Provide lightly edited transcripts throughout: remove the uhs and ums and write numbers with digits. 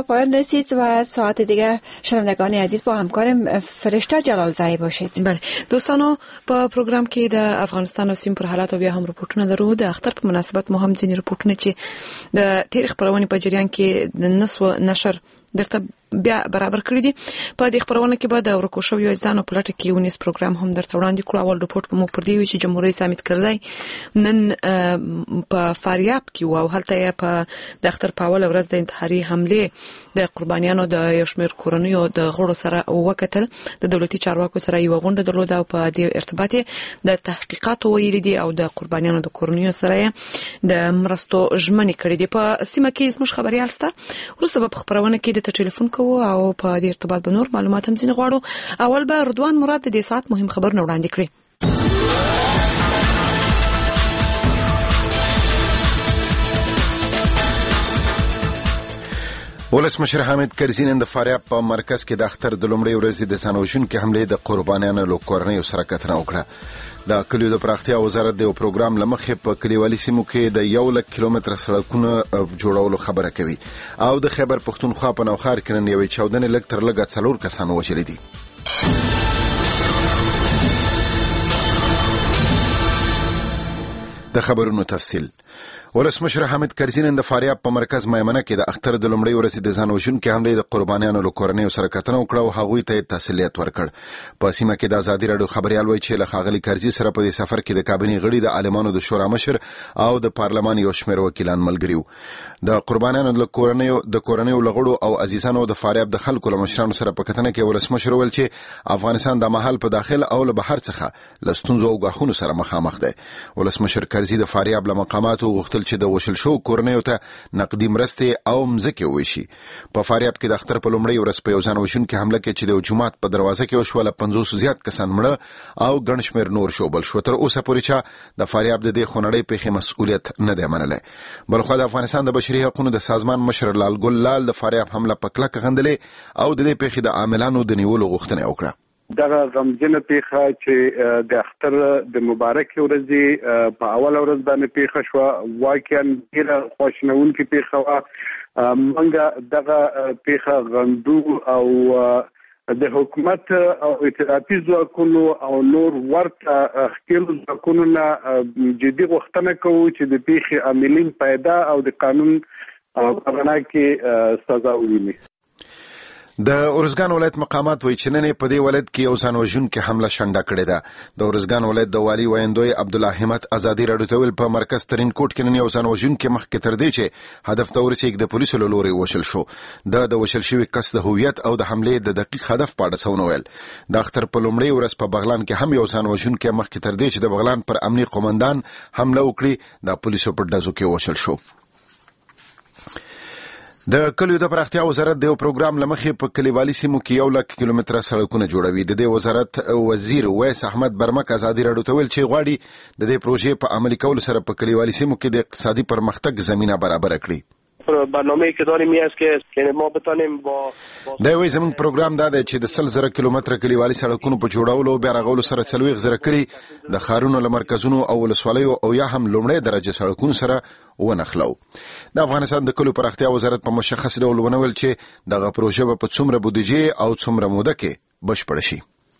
پایان رسید و ساعت دیگه شنوندگان عزیز با همکارم فرشته جلالزایی باشید. بله دوستانو، په پروګرام کې د افغانستان او سیمې پر حالات او بیا هم رپورټونه درو. د اختر په مناسبت مو هم ځینې رپورټونه چې د تاریخ خبرونه په جریان کې د نسو نشر درته بیا برابر کړی دي. په دې خبرونه کې به د ورکو شویو ځانو په لټه کې ونیس پروګرام هم درته وړاندې کړو. اول رپورټ په مو پر دی چې جمهوریت رئیس حامد کرزی نن په فاریاب کې او هلته په د اختر په اول ورځ د انتحاري حمله د قربانیانو د یو شمېر کورنیو د غړو سره وکتل. د دولتي چارواکو سره یو غونډه درلوده او په دې ارتباط د تحقیقاتو ویل دي او د قربانیانو د کورنیو سره د مرستو ژمنې کړې دي. په سیمه کې زموږ خبريال سته، وروسته په خبرونه کې د ټلیفون کوو او په دې ارتباط به نور معلومات هم ځینې غواړو. اول به رضوان مراد د دې ساعت مهم خبرونه وړاندې کړي. ولسمشر حامد کرزي نن د فاریاب په مرکز کې د اختر د لومړۍ ورځې د ځانوژونکو حملې د قربانیانو له کورنیو سره کتنه وکړه. د کلیو د پراختیا وزارت د یو پروګرام لمخې په کلیوالي سیمو کې د 100 کیلومتر سړکونو جوړولو خبره کوي او د خیبر پښتونخوا په نوخار کې نن یوې چاودنې لږ تر لږه 4 کسان وژل دي. د خبرونو تفصیل. ولسمشر حامد کرزي نن د فاریاب په مرکز میمنه کې د اختر د لومړۍ ورځې د ځانوژونکو حملې د قربانیانو له کورنیو سره کتنه وکړه او هغوی ته تسلیت ورکړ. په سیمه کې د ازادي راډیو خبريال وایي چې له ښاغلي کرزي سره په دې سفر کې د کابینې غړي د عالمانو د شورا مشر او د پارلمان یو شمېر وکیلان ملګري وو. د قربانیانو له کورنیو لغړو او عزیزانو د فاریاب د خلکو له مشرانو سره په کتنه کې ولسمشر ویل چې افغانستان د محل په داخل او له بهر څخه لستونزو او غاښونو سره مخامخ دی. ولسمشر کرزي د فاریاب له مقاماتو غوښتل چې د وشل شو کورنیو ته نقدي مرستې او مځکې وشي. په فاریاب کې د اختر په لومړۍ ورځ په یو ځانوژونکو حمله کې چې د جمعات په دروازه کې وشو له 50 زیات کسان مړه او ګڼ شمېر نور شوبل شو. تر اوسه پورې چې د فاریاب د دې خونړۍ پیښې مسؤلیت نه دی منلی. بلخو د افغانستان د بشري حقوقو د سازمان مشر لال ګل لال د فاریاب حمله په کلکه غندلې او د دې پیښې د عاملانو د نیولو غوښتنه وکړه. دغه غمجنه پیښه چې د اختر د مبارک ورځې په اول ورځ باندې پیښه شو واقعا ډیره خوشنونکې پیښه و. منګه دغه پیښه غندو او د حکومت او ائتلافي ځواکونو او نور ورته خپل ځواکونو نه جدي غوښتنه کوو چې د پیښې عاملین پیدا او د قانون په رڼا کې سزا وویني. د اورزګان ولایت مقامات وایي چې نن په دې ولایت کې یو ځانوژونکو حمله شنډه کړې ده. د اورزګان ولایت د والي ویندوی عبدالله همت ازادي راډیو ته ویل په مرکز ترین کوټ کې نن یو ځانوژونکو مخکې تر دې چې هدف ته ورسېږي د پولیسو له لوري وشل شو. د وشل شوي کس د هویت او د حملې د دقیق هدف په اړه څه ونه ویل. د اختر په لومړۍ ورځ په بغلان کې هم یو ځانوژونکو مخکې تر دې چې د بغلان پر امني قومندان حمله وکړي د پولیسو په ډزو کې وشل شو. د کلیو د پراختیا وزارت د یو پروګرام لمخې په کلیوالي سیمو کې 100 کیلومتر سړکونه جوړوي. د دې وزارت وزیر ویس احمد برمک ازادي راډیو ته ویل چې غواړي د دې پروژې په عملي کولو سره په کلیوالي سیمو کې د اقتصادي پرمختګ زمينه برابر کړي. برنامه‌ای که داریم این است که ما بتانیم با دا وایي زموږ پروګرام دا دی چې د 100,000 کیلومتر کلیوالي سړکونو په جوړولو او بیا رغولو سره 40,000 کلی د ښارونو له مرکزونو او ولسوالیو او یا هم لومړۍ درجه سړکونو سره ونښلو. د افغانستان د کلیو پراختیا وزارت په مشخص ډول ونویل چې دغه پروژه په څومره بودیجه او څومره موده کې بشپړ شي.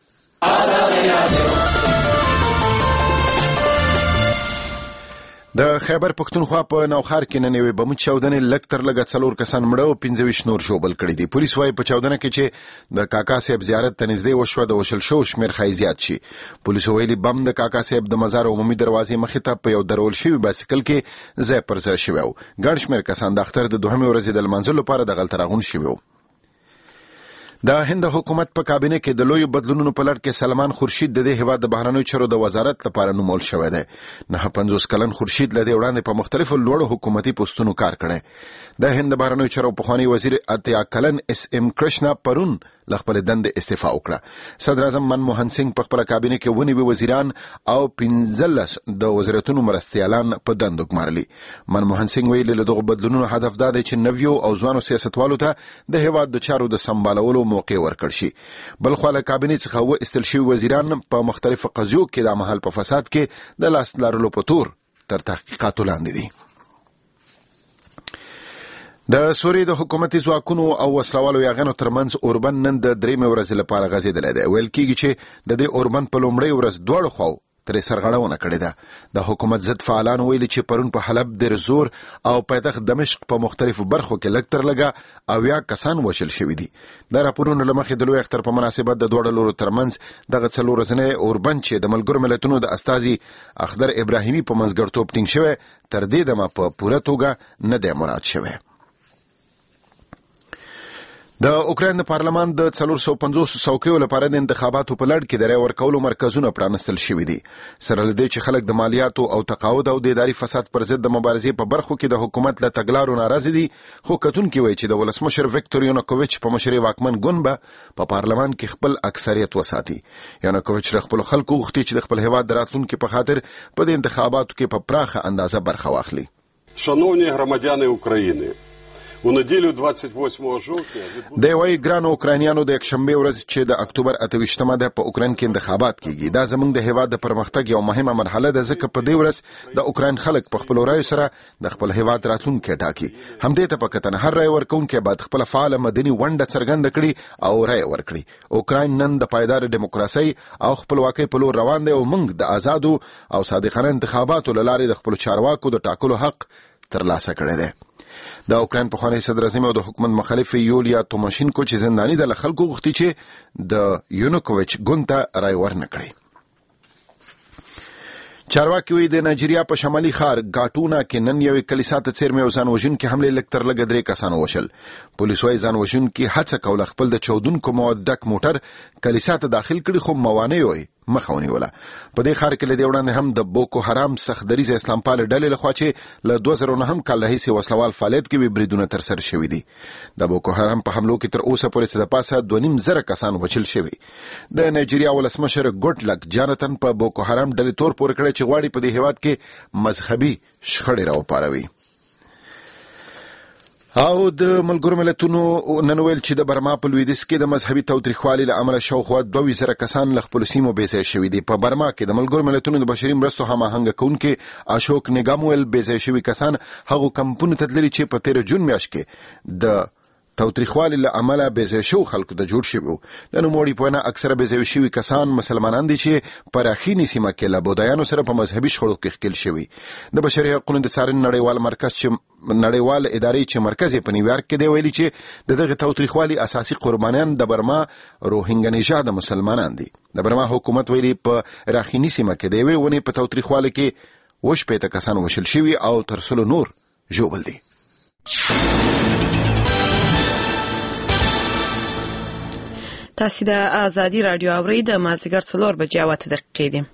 د خیبر پښتونخوا په نوخار کې نن یوې بم چاودنې لږ تر لږه 4 کسان مړه او 15 نور شوبل کړي دي. پولیس وايي په چاودنه کې چې د کاکا صاحب زیارت ته نږدې وشو د وشل شو شمیر خای زیات شي. پولیس ویلي بم د کاکا صاحب د مزار عمومي دروازې مخې ته په یو درول شوی بایسکل کې ځای پر ځای شوی او ګڼ شمیر کسان د اختر د دوهمې ورځې د لمانځلو لپاره د غلط راغون شوی. د هند حکومت په کابینه کې د لوی بدلونونو په لړ کې سلمان خورشید د دې هیواد د بهرنیو چارو د وزارت لپاره نومول شوی دی. 50 کلن خورشید له دې وړاندې په مختلفو لوړو حکومتي پوسټونو کار کړی. د هند بهرنیو چارو پخوانی وزیر اتیا کلن اس ام کرشنا پرون له خپل دندې استعفا وکړه. صدر اعظم منموهن سنگ په خپل کابینه کې ونیوي وزیران او 15 د وزارتونو مرستیالان په دندو ګمارلي. منموهن سنگ ویلي له دغه بدلونونو هدف دا دی چې نویو او ځوانو سیاستوالو ته د هیواد د چارو د سمبالولو موقع ورکړ شي. بلخو له کابینې څخه و استل شوي وزیران په مختلفو قضیو کې د مهال په فساد کې د لاس لارلو په تور تر تحقیقاتو لاندې دي. د سوریې د حکومتي ځواکونو او وسلوالو یاغانو ترمنځ اوربن نن د 3 ورځې لپاره غځېدلی دی. ویل کېږي چې د دې اوربن په لومړۍ ورځ دواړو خواو ترې سرغړونه کړې ده. د حکومت ضد فعالان ویلي چې پرون په حلب، درزور او پایتخت دمشق په مختلفو برخو کې لږ تر لږه 80 کسان وژل شوي دي. د راپورونو له مخې د لوی اختر په مناسبت د دواړو لورو ترمنځ دغه 4 ورځنی اوربن چې د ملګرو ملتونو د استازي اخضر ابراهیمي په منځګړیتوب ټینګ شوی، تر دې دمه په پوره توګه نه دی مراد شوی. د اوکراین د پارلمان د 450 څوکیو لپاره د انتخاباتو په لړ کې د رای ورکولو مرکزونه پرانستل شوي دي. سره له دې چې خلک د مالیاتو او تقاعد او د اداري فساد پر ضد د مبارزې په برخو کې د حکومت له تګلارو ناراضي دي، خو کتونکي وایي چې د ولسمشر ویکتور یانوکوویچ په مشرۍ واکمن ګوند به په پارلمان کې خپل اکثریت وساتي. یانوکوویچ له خپل خلکو غوښتي چې د خپل هیواد د راتلونکي په خاطر په دې انتخاباتو کې په پراخه اندازه برخه واخلي. Шановні громадяни України, у неділю 28 жовтня د وای ګرانو اوکرانیانو د یکشنبه ورځ چې د اکتوبر 28مه ده په اوکران کې انتخابات کیږي. دا زموږ د هیواد د پرمختګ یو مهمه مرحله ده، ځکه په دې ورځ د اوکران خلک په خپل رایو سره د خپل هیواد راتلونکي ټاکي. همدې ته په کتنه هر رای ورکونکي باید خپل فعال مدني ونډه څرګنده کړي او رای ورکړي. اوکران نن د پایدار دیموکراسي او خپلواکۍ په لور روان دی او موږ د آزادو او صادقانه انتخاباتو له لارې د خپل چارواکو د ټاکلو حق ترلاسه کړی دی. د اوکران پخوانی صدر اعظم او د حکومت مخالف یولیا توماشینکو چې زنداني د خلکو غوښتي چې د یانوکوویچ ګوند ته رای ورنکړي. چارواکي وی د نایجیریا په شمالي ښار ګاټونا کې نن یوې کلیسا ته څیرمې او ځانوژونکي حملې لږ تر لږه 3 کسان وشل. پولیس وايي ځانوژونکي هڅه کوله خپل د چاودونکو مواد ډک موټر کلیسا ته داخل کړي، خو موانع یې مخه ونیوله. په دې ښار کې له دې وړاندې هم د بوکو حرام سخت دریځه اسلام پال ډلې لخوا چې له 2009 کال راهیسې وسلوال فعالیت کوي بریدونه ترسره شوي دي. د بوکو حرام په حملو کې تر اوسه پورې د پاسه 2.5 کسان وژل شوي. د نایجیریا ولسمشر ګوډلک جانتن په بوکو حرام ډلې تور پورې کړی چې غواړي په دې هیواد کې مذهبي شخړې راوپاروي. او د ملګرو ملتونو نن ویل چې د برما په لویدیځ کې د مذهبي تاوتریخوالي له امله شاوخوا 2000 کسان له خپلو سیمو بېځای شوي دي. په برما کې د ملګرو ملتونو د بشري مرستو هماهنګ کوونکي اشوک نګام ویل بېځای شوي کسان هغو کمپونو ته تللي چې په 13 جون میاشت کې د تاوتریخوالي له امله بېځای شو خلکو ته جوړ شوي. د نوموړي په وینا اکثره بېځای شوي کسان مسلمانان دي چې په راخینې سیمه کې له بودایانو سره په مذهبي شخړو کې ښکېل شوي. د بشري حقوقو د څارنې نړیوال مرکز چې نړیوال ادارې چې مرکز یې په نیویارک کې دی ویلي چې د دغه تاوتریخوالي اساسي قربانیان د برما روهینګا نژاد مسلمانان دي. د برما حکومت ویلي په راخینې سیمه کې د یوې ونې په تاوتریخوالي کې 80 کسان وژل شوي او تر 100 نور ژوبل دي. تاسو د آزادي رادیو اورئ د مازیګر 4 بجې او 8 دقیقې دي.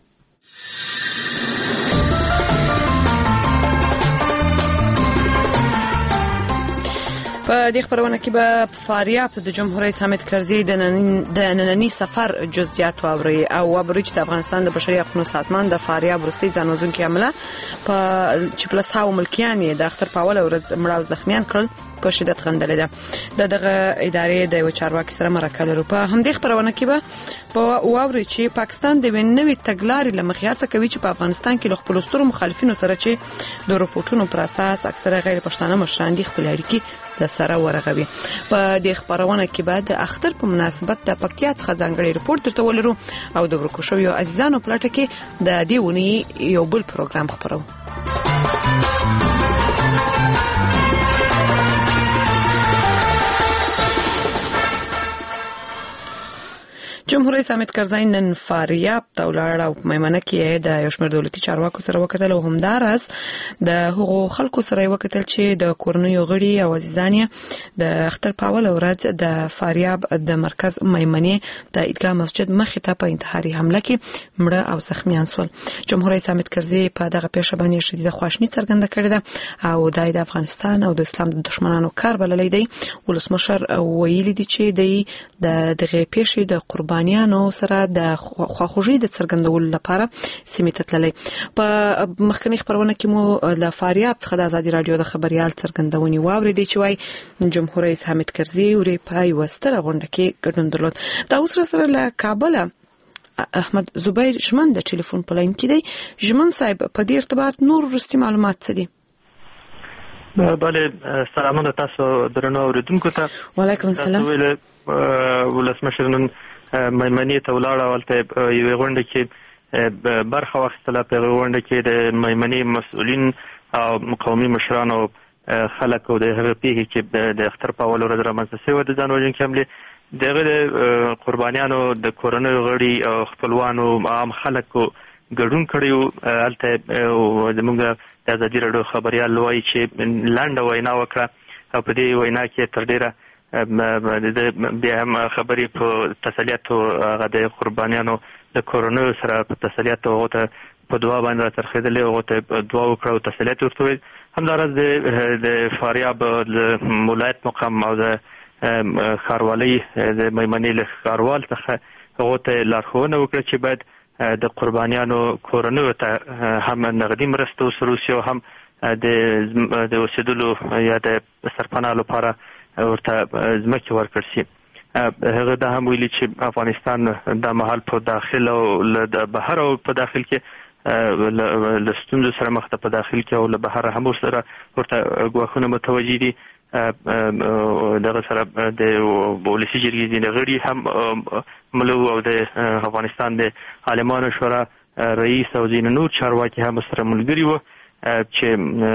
په دې خبرونه کې به فاریاب د جمهور رئیس حامد کرزي د نننی سفر جزئیات واوري او وبرج د افغانستان د بشري حقوقو سازمان د فاریاب وروستي ځانوژونکي حمله په چې پلساو ملکیان د اختر په اول ورځ مړه او زخمیان کړل په شدت غندلې ده. دغه ادارې د یو چارواکي سره مرکه لري. په همدې خبرونه کې به په واوري چې پاکستان د نوې تګلارې لمخې هڅه کوي چې په افغانستان کې له خپل سترو مخالفینو سره چې د رپورټونو پر اساس اکثره غیر پښتانه مشران دي خپل اړیکې د سره ورغوي. په دې خبرونه کې به د اختر په مناسبت د پکتیا څخه ځانګړي رپورټ درته ولرو او د ورکو شویو عزیزانو په لټه کې د دې ونې یو بل پروګرام خبرو. جمهور رئیس حامد کرزي نن فاریاب ته ولاړ او په میمنه کې د یو شمېر دولتي چارواکو سره وکتل او همداراز د هغو خلکو سره وکتل چې د کورنیو غړي او عزیزان د اختر په اول ورځ د فاریاب د مرکز میمنې د عیدګاه مسجد مخې ته په انتحاري حمله کې مړه او زخمیان شول. جمهور رئیس حامد کرزي په دغه پیښه باندې شدیده خواشیني څرګنده کړې ده او د افغانستان او د اسلام د دشمنانو کار بللی دی. ولسمشر ویلي دی چې د دغه پیښې د قربانیانو سره د خواخوږۍ د څرګندولو لپاره سیمې ته تللی. په مخکنی خبرونه کې مو له فاریاب څخه د آزادي رادیو د خبريال څرګندونې واورېدې چې وايي جمهور رئیس حامد کرزي ورې په یوه ستره غونډه کې ګډون درلود. دا اوس سره له کابل احمد زبیر ژمن د ټلیفون په لاین کې دی. ژمن صاحب په دې ارتباط نور وروستي معلومات څه دي؟ بله سلامونه تاسو درنو اوریدونکو ته. وعلیکم السلام. ولسمشر نن میمنې ته ولاړه ولته یو غونډه کې برخه واخیستله. په غونډه کې د میمنې مسؤلین او قومي مشران او خلک او د هغه پیښې چې د اختر په اول ورځ رامنځته شوې د ځان وژونکي حملې دغه قربانیانو د کورنۍ غړي او خپلوانو عام خلکو ګډون کړیو. هلته زموږ د ازادي راډیو خبريال وایي چې لنډه وینا وکړه او په دې وینا کې تر ډیره بیا هم خبرې په تسلیت او هغه د قربانیانو د کورنۍ سره په تسلیت او په دعا باندې راڅرخېدلې او ته دعا وکړه او تسلیت ورته ویل. همداراز د فاریاب د ولایت مقام او د ښاروالۍ د میمنې له ښاروال څخه هغه ته لارښوونه وکړه چې باید د قربانیانو کورنۍ ته هم نغدي مرسته وسره شي او هم د اوسېدلو یا د سرپناه لپاره ورته ځمکې ورکړل شي. هغه دا هم ویلي چې افغانستان د مهال په داخل او د بهر او په داخل کې له ستونزو سره مخ ته په داخل کې او له بهر هم سره ورته ګواښونه متوجه دي. دغه سره د ولسي جرګې د غړي هم ملو او د افغانستان د عالمانو شورا رئیس او ځینې نور چارواکي هم سره ملګري وو چې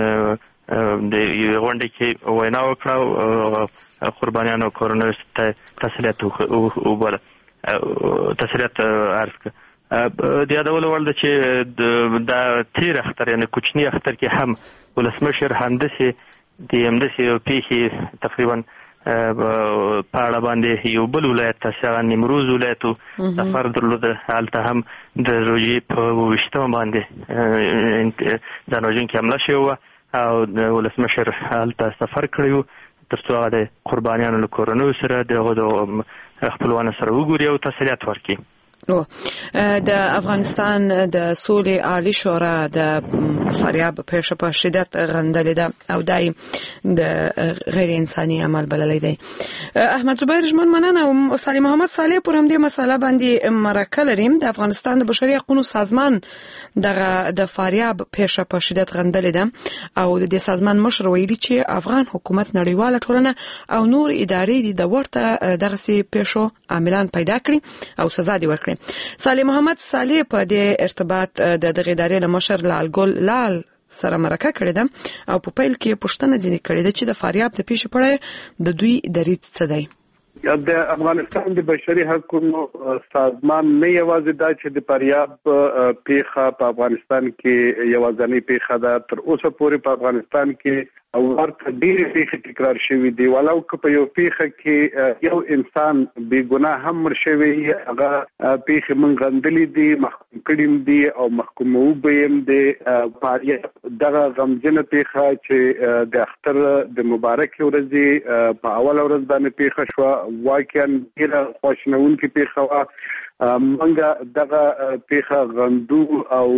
د غونډې کې وینا وکړه او قربانیانو کورنۍ ته تسلیت وبله تسلیت عرض کړه. د یادولو وړ ده چې د تیر اختر یعنې کوچني اختر کې هم ولسمشر همداسې د همداسې یو پیښې تقریبا په اړه باندې یو بل ولایت ته چې هغه نیمروز ولایت و سفر درلوده. هلته هم د روژې په 28 باندې ځان وژونکې حمله شوې وه او د ولسمشر هلته سفر کړی و تر څو هغه د قربانیانو له کورنیو سره د هغو د خپلوانو سره وګوري او تسلیت ورکړي. د افغانستان د سولې عالی شورا د فاریاب پیښه په شدت غندلې ده او دای د غیر انساني عمل بللی دی. احمد زبیر ژمن مننه او صالح محمد صالح پر همدې مسله باندې مرکه لریم. د افغانستان د بشري حقوقو سازمان د فاریاب پیښه په شدت غندلې ده او د دې سازمان مشر ویلي چې افغان حکومت نړیواله ټولنه او نور ادارې د ورته دغه پیښو عاملان پیدا کړي او سزا دي ورکړي. صالح محمد صالح په دې ارتباط د دغه ادارې له مشر لال ګل لال سره مرکه کړې ده او په پیل کې پوښتنه ځینې کړې ده چې د فاریاب د پیښې په اړه د دوی دریځ څه دی. د افغانستان د بشري حقوقو سازمان نه یوازې دا چې د فاریاب پیښه په افغانستان کې یوازینی پیښه ده، تر اوسه پورې په افغانستان کې او ورته ډېرې پیښې تکرار شوې دي. ولو که په یو پیښه کې یو انسان بې ګناه هم مړ شوی هغه پیښې موږ غندلې دي، محکوم کړي دي او محکوموو به یې د فاریاب دغه غمجنه پیښه چې د اختر د مبارکې ورځې په اوله ورځ باندې پیښه شوه واقعا ډېره خواشینونکې پیښه وه. موږ دغه پیښه غندو او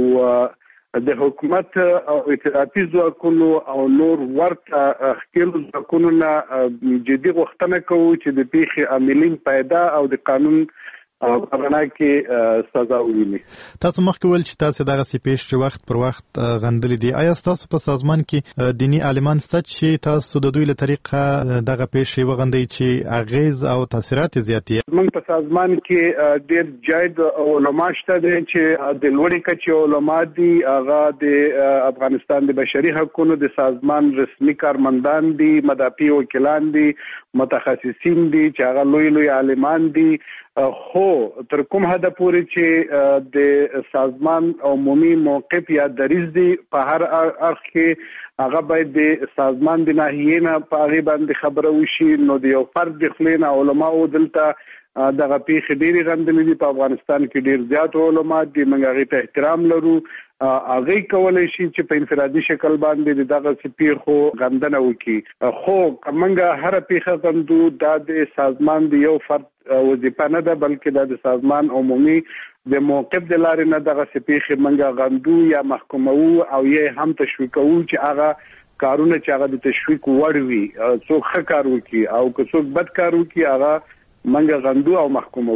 د حکومت او ائتلافي ځواکونو او نور ورته ښکېلو ځواکونو نه جدي غوښتنه کوو چې د پیښې عاملین پیدا او د قانون برنا کې سزا وویني. تاسو مخکې ویل چې تاسو دغه پیښې چې وخت پر وخت غندلې دي. آیا تاسو په سازمان کې دینی عالمان شته چې تاسو د دوی له طریقه دغه پیښې وغندئ چې اغیز او تاثیرات زیاتې؟ موږ په سازمان کې ډېر جاید علما شته دي چې د لوړې کچې علما دي. هغه د افغانستان د بشري حقوقو د سازمان رسمي کارمندان دي، مدافع وکیلان دي، متخصصین دي چې هغه لوی عالمان دي. خو تر کوم حد پورې چې د سازمان عمومي موقف یا دریځ دی په هر اړخ کې هغه باید د سازمان د ناحیې نه په هغې باندې خبره وشي. نو د یو فرد د خولې نه علماو دلته دغه پیښې ډېرې غندلې دي. په افغانستان کې ډېر زیات علما دي، موږ هغې ته احترام لرو. هغې کولی شي چې په انفرادي شکل باندې د دغه پیښو غندنه وکړي. خو موږ هره پیښه غندو، دا د سازمان د یو فرد وظیفه نه ده، بلکې دا د سازمان عمومي د موقف د لارې نه دغه پیښې موږ غندو یا محکوموو او یې هم تشویقوو چې هغه کارونه چې هغه د تشویق وړ وي، څوک ښه کار وکړي او که څوک بد کار وکړي هغه موږ غندو او محکوموي.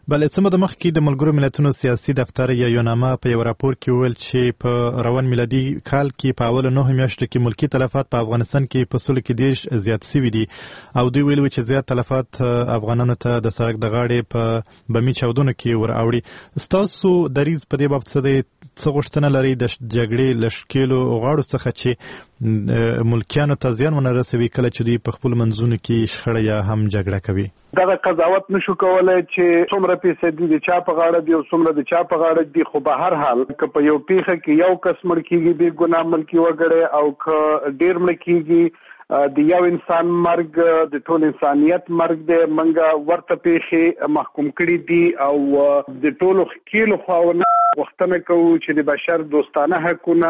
بلې څه د مخکې د ملګرو ملتونو سیاسي دفتر یا یوناما په یو راپور کې ویل چې په روان میلادي کال کې په اول 9 میاشتو کې ملکی تلفات په افغانستان کې په سلو کې ډیر زیات شوي دي او دوی ویل چې زیات تلفات افغانانو ته د سړک د غاړې په بمی چاودنو کې ور اوړي. ستاسو دریځ په دې باب څه دی؟ څه غوښتنه لري د جګړې لشکېلو غاړو څخه چې ملکیانو ته زیان ونه رسوي کله چې دوی په خپل منځونو کې شخړه یا هم جګړه کوي؟ دا قضاوت نشو کولای چې څومره پیسې دي چا په غاړه دي او څومره د چا په غاړه دي، خو به هر حال که په یو پیښه کې یو کس مړ کیږي بې ګناه ملکی وګړي او که ډیر مړ کیږي د یو انسان مرګ د ټول انسانیت مرګ دی. منګه ورته پیښې محکوم کړي دي او د ټولو خکیلو خواونه وختنه کوو چې د بشر دوستانه حقونه،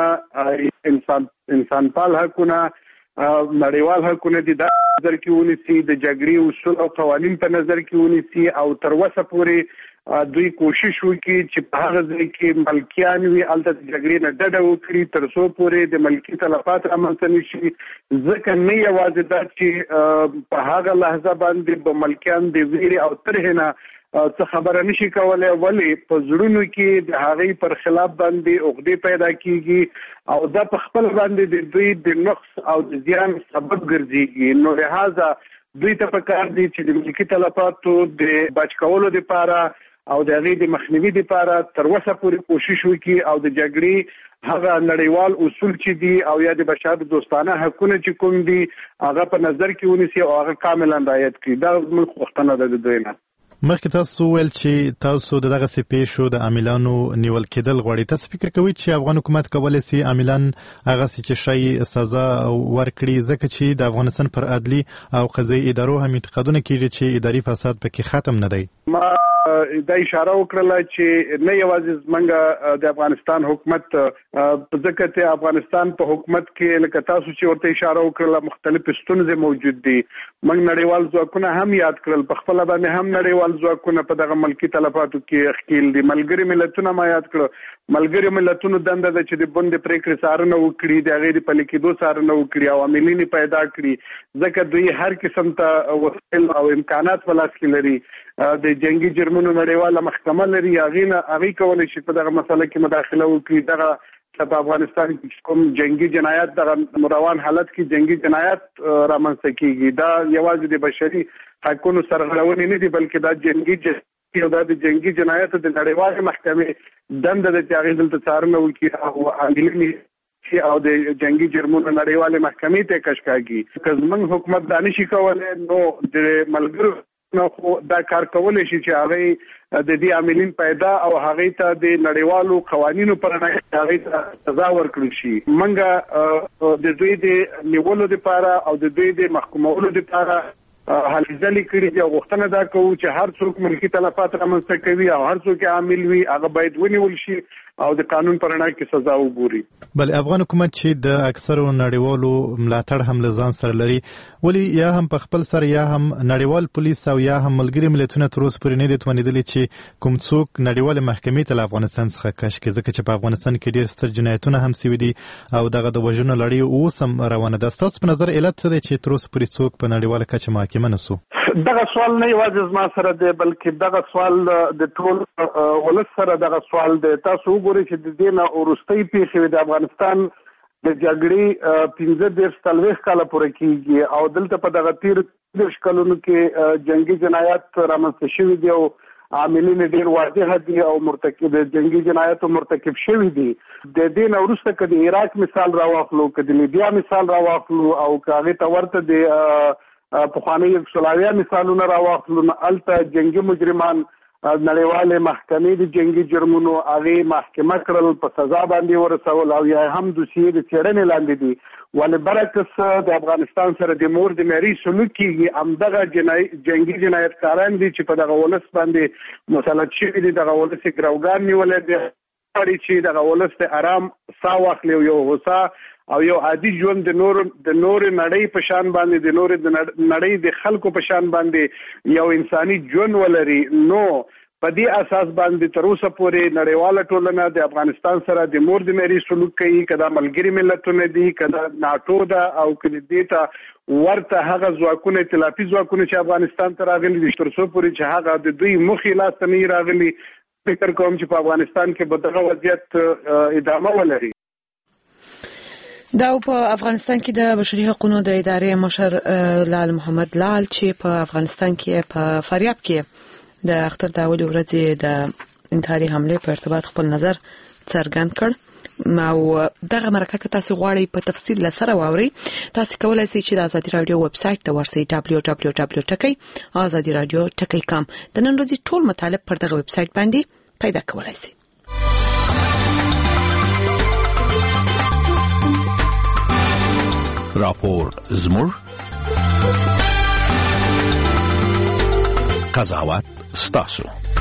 انسان پال حقونه، نړیوال حقونه دي د نظر کې ونیسي، د جګړې اصول او قوانین په نظر کې ونیسي او تر اوسه پورې دوی کوشش وکړي چې په هغه ځای کې ملکیان وي هلته د جګړې نه ډډه وکړي تر څو پورې د ملکي تلفات رامنځته نه شي. ځکه نه یوازې دا چې په هغه لحظه باندې به ملکیان د ویرې او ترهې نه څه خبره نشي کولای، ولې په زړونو کې د هغې پر خلاف باندې عقدې پیدا کیږي او دا په خپل باندې د دوی د نقص او د زیان سبب ګرځيږي. نو لہذا دوی ته پکار دي چې د ملکي تلفاتو د بچ کولو لپاره او د هغې د مخنیوي لپاره تر اوسه پورې کوشش وکړي او د جګړې هغه نړیوال اصول چې دي او یا د بشر دوستانه حقونه چې کوم دي هغه په نظر کې ونیسي او هغه کاملا رعایت کړي. دا موږ غوښتنه ده د دوی نه. مخکې تاسو ویل چې تاسو دغه پیښو د عاملانو نیول کېدل غواړي. تاسو فکر کوئ چې افغان حکومت کولی شي عاملان هغه چې شي سزا ورکړي، ځکه چې د افغانستان پر عدلي او قضایي ادارو هم اعتقادونه کېږي چې اداري فساد پکې ختم نه دی؟ ما دا اشاره وکړه چې نه یوازې زمونږ د افغانستان حکومت ځکه چې افغانستان په حکومت کې لکه تاسو چې ورته اشاره وکړه مختلف ستونزې موجود دي. موږ نړیوال ځواکونه هم یاد کړل، په خپل باندې هم نړیوال ځواکونه په دغه ملکی تلفاتو کې ښکیل دي. ملګري ملتونه ما یاد کړو، ملګري ملتونو دنده ده چې د بند پریکړې څارنه وکړي، د هغې د پلي کېدو څارنه وکړي او عاملین پیدا کړي، ځکه دوی هر قسم ته وسایل او امکانات په لاس کې لري. د جنگي جرمونو نړیواله محکمه لري، هغې کولی شي په دغه مسله کې مداخله وکړي. دغه په افغانستان کې کوم جنگي جنایات دغه روان حالت کې جنگي جنایات رامنځته کیږي، دا یوازې د بشري حقونو سرغړونې نه دي بلکې دا جنگي او دا د جنگي جنایاتو د نړیوالې محکمې دنده ده چې هغې دلته څارنه وکړي او عاملین او د جنگي جرمونو نړیوالې محکمې ته کش کاږي. که زموږ حکومت دا نشي کولی نو د ملګرو خو دا کار کولی شي چې هغې د دې عاملین پیدا او هغې ته د نړیوالو قوانینو پر رڼا هغې ته سزا ورکړل شي. موږ د دوی د نیولو لپاره او د دوی د محکومولو لپاره هلې ځلې کړي دي او غوښتنه دا کوو چې هر څوک ملکي تلفات رامنځته کوي او هر څوک عامل وي هغه باید ونیول شي او د قانون پر رڼا کې سزا وګوري. بلې افغان حکومت چې د اکثرو نړیوالو ملاتړ هم له ځان سره لري، ولې یا هم په خپل سر یا هم نړیوال پولیس او یا هم ملګري ملتونه تر اوسه پورې نه دي توانېدلي چې کوم څوک نړیوالې محکمې ته له افغانستان څخه کش کړي، ځکه چې په افغانستان کې ډېر ستر جنایتونه هم شوي دي او دغه د وژنو لړۍ اوس هم روانه ده. ستاسو په نظر علت څه دی چې تر اوسه پورې څوک په نړیواله کچه محاکمه نه سو؟ دغه سوال نه یوازې زما سره دی بلکې دغه سوال د ټول ولس سره دغه سوال دی. تاسو وګورئ چې د دې نه وروستۍ پیښې د افغانستان د جګړې 15-40 کاله پورې کېږي او دلته په دغه 30 کلونو کې جنگي جنایات رامنځته شوي دي او عاملین ډېر واضح دي او مرتکب جنگي جنایاتو مرتکب شوي دي. د دې نه وروسته که د عراق مثال راواخلو، که د لیبیا مثال راواخلو او که هغې ته ورته د پخواني یوګسلاویا مثالونه راواخلو، نو هلته جنگي مجرمان نړیوالې محکمې د جنگي جرمونو هغې محکمه کړل، په سزا باندې ورسول او یا هم دوسیې د څېړنې لاندې دي. ولې برعکس د افغانستان سره د مور د مېرې سلوک کېږي، همدغه جنگي جنایتکاران دي چې په دغه ولس باندې مسلط شوي دي، دغه ولس یې ګروګان نیولی دی، چې دغه ولس د ارام ساه واخلي او یو هوسا او یو عادي ژوند د نور نړۍ په شان باندې د نور نړۍ د خلکو په شان باندې یو انساني ژوند ولري. نو په دې اساس باندې تر اوسه پورې نړیواله ټولنه د افغانستان سره د مور د مېري سلوک کوي، کدا ملګری ملتونه دي، کدا ناتو ده او کله دې ته ورته هغه ځواکونه ائتلافي ځواکونه چې افغانستان ته راغلي دي تر څو پورې چې هغه د دوی مخې لاس ته نه راغلي، فکر کوم چې په افغانستان کې به دغه وضعیت ادامه ولري. دا په افغانستان کې د بشري حقوقو د ادارې مشر لال محمد لال چې په افغانستان کې په فاریاب کې د اختر د اول ورځې د انتحاري حمله په ارتباط خپل نظر څرګند کړ. او دغه مرکه کې تاسو غواړئ په تفصیل لسره واورئ، تاسو کولای شئ چې د ازادي رادیو ویب سټ ته ورسئ www.azadiradio.com. د نن ورځې ټول مطالب پر دغه ویب سټ باندې پیدا کولای شئ. راپور زموږ قضاوت ستاسو.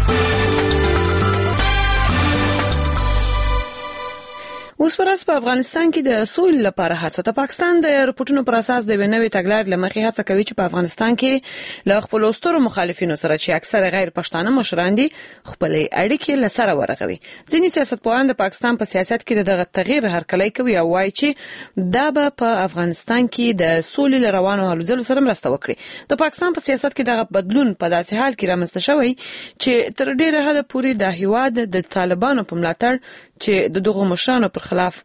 اوس ورځ په افغانستان کې د سولې لپاره هڅه د پاکستان د رپورټونو پر اساس د نوې تګلارې لمخې هڅه کوي چې په افغانستان کې له خپل سترو مخالفینو سره چې اکثره غیر پښتانه مشران دي خپل اړیکې لسره ورغوي. ځینې سیاستپوهان د پاکستان په سیاست کې دغه تغییر هرکلی کوي او وایي چې دا به په افغانستان کې د سولې روانو هلو ځلو سره مرسته وکړي. د پاکستان په سیاست کې دغه بدلون په داسې حال کې رامنځته شوی چې تر ډیره حده پورې د هیواد د طالبانو په ملاتړ چې د دغه مشرانو پر خلاف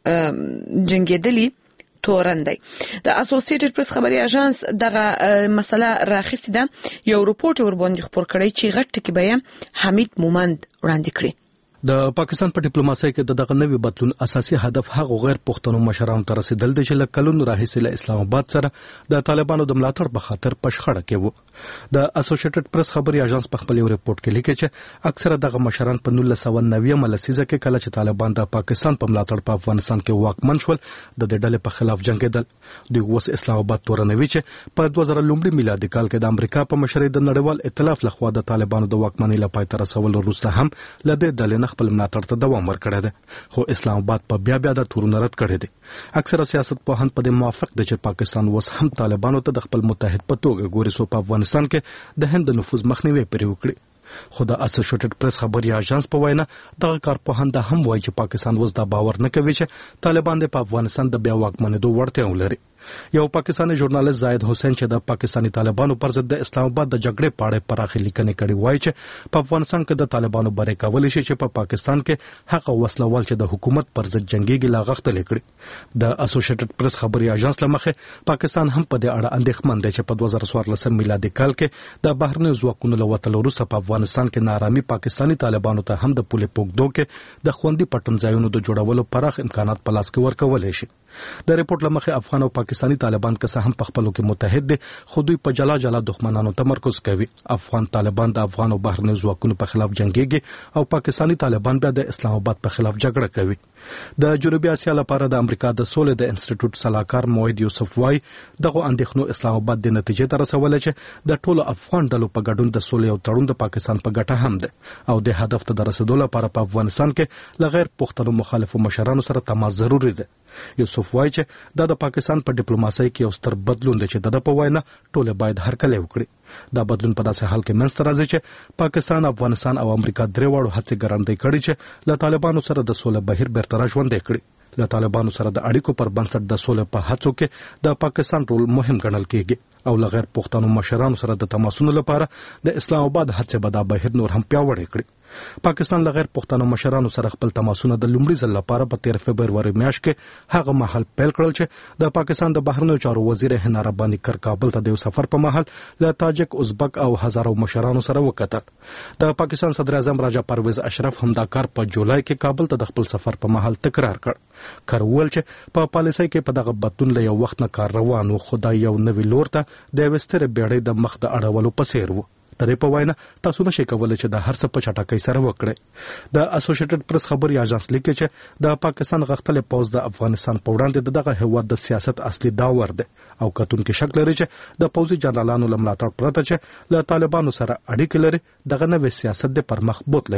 جنگیدلی تورن دی. د اسوسییټډ پریس خبري اژانس دغه مسله راخسته ده، یو رپورټ ورباندې خبر کړی چې غټ ټکی به حمید مومند وړاندې کړی. د پاکستان په ډیپلوماسۍ کې دغه نوې بدلون اساسي هدف هغه غیر پښتنو مشرانو ته رسیدل دي چې له کلونو راهیسې له اسلام آباد سره د طالبانو د ملاتړ په خاطر پښخړه کې وو. د اسوسییټډ پریس خبري اژانس په خپل رپورټ کې لیکي چې اکثره دغه مشران په 1990 لسیزه کې کله چې طالبان د پاکستان په ملاتړ په افغانستان کې واکمن شول د دې ډلې په خلاف جنگیدل. دوی اوس اسلام آباد تورنوي چې په 2000 میلادي کال کې د امریکا په مشرۍ د نړیوال ائتلاف لخوا د طالبانو د واکمنۍ لپاره تر رسول وروسته هم له دې ډلې خپل ملاتړ ته دوام ورکړی دی، خو اسلام آباد په بیا د تورونه رد کړی دی. اکثره سیاستپوهان په دې موافق دي چې پاکستان اوس هم طالبانو ته د خپل متحد په توګه ګوري، سو په افغانستان کې د هند نفوذ مخنیوي پرې وکړي. خو د اسوسییټډ پریس خبري اژانس په وینا دغه کارپوهان دا هم وایي چې پاکستان اوس دا باور نه کوي چې طالبان په افغانستان د بیا واکمنېدو وړتیا ولري. یو پاکستاني ژورنالیست زاهد حسین چې د پاکستاني طالبانو پر ضد د اسلام آباد د جګړې په اړه پراخه لیکنې کړې وایي چې په افغانستان کې د طالبانو بری کول شي چې په پاکستان کې هغه وسلوال چې د حکومت پر ضد جنگيږي لا غختل کړي. د اسوسییټډ پریس خبري اژانس لمخه پاکستان هم په دې اړه اندېښمن دی چې په 2014 میلادي کال کې د بهرنیو ځواکونو له وتلو وروسته په افغانستان کې نارامي پاکستاني طالبانو ته هم د پولې پوکدو کې د خوندي پټن ځایونو د جوړولو پراخ امکانات په لاس کې ورکول شي. د ریپورت لمخه افغان او پاکستاني طالبان که څه هم په خپلو کې متحد دي، خو دوی په جلا جلا دښمنانو تمرکز کوي. افغان طالبان د افغان او بهرنیو ځواکونو په خلاف جنگيږي او پاکستاني طالبان بیا د اسلام آباد په خلاف جګړه کوي. د جنوبي اسیا لپاره د امریکا د سولې د انسټیټیوټ صلاحکار موحد یوسف وايي دغه اندېښنو اسلام آباد د نتیجې ته رسولې چې د ټولو افغان ډلو په ګډون د سولې او تړون د پاکستان په ګټه هم ده او د هدف ته د رسیدو لپاره په افغانستان کې لغیر پښتنو مخالفو مشرانو سره تماس ضروري ده. یوسف وايي چې د پاکستان په ډیپلوماسۍ کې یو ستر بدلون دی چې د په وینا ټول باید هرکلی وکړي. دا بدلون په داسې حال کې منځته راځي چې پاکستان، افغانستان او امریکا درې واړو هڅې ګړندۍ کړي چې له طالبانو سره د سولې بهیر بیرته راژوندی کړي. له طالبانو سره د اړیکو پر بنسټ د سولې په هڅو کې د پاکستان رول مهم ګڼل کیږي او لغیر پښتنو مشرانو سره د تماسونو لپاره د اسلام آباد هڅې به دا بهیر نور هم پیاوړی کړي. پاکستان لغیر پښتنو مشرانو سره خپل تماسونه د لومړي ځل لپاره په 13 فبرवरी میاشت کې هغه مهال پیل کړل چې د پاکستان د بهرنیو چارو وزیر حنا رباني کر کابل ته د سفر په مهال له تاجک، ازبک او هزارو مشرانو سره وکتل. د پاکستان صدر اعظم راجا پرویز اشرف هم دا کار په جولای کې کابل ته د خپل سفر په مهال تکرار کړ. کر ویل چې په پالیسۍ کې په دغه بدلون له یو وخت نه کار روان و، خدای یو نوی لور ته د وستر بیړۍ د مخ د اړولو په څیر و. ترې په وینا تاسو نشئ کولای چې د هر څه په چټکۍ سره وکړئ. د اسوسییټډ پریس خبري اژانس لیکي چې د پاکستان غختلې پوز د افغانستان په وړاندې دغه هیواد د سیاست اصلي داور دی او کتونکو شک لري چې د پوزي جنرالانو لملاتړ پرته چې له طالبانو سره اړیکې لري دغه نوې سیاست د پرمخ بوتلی شي.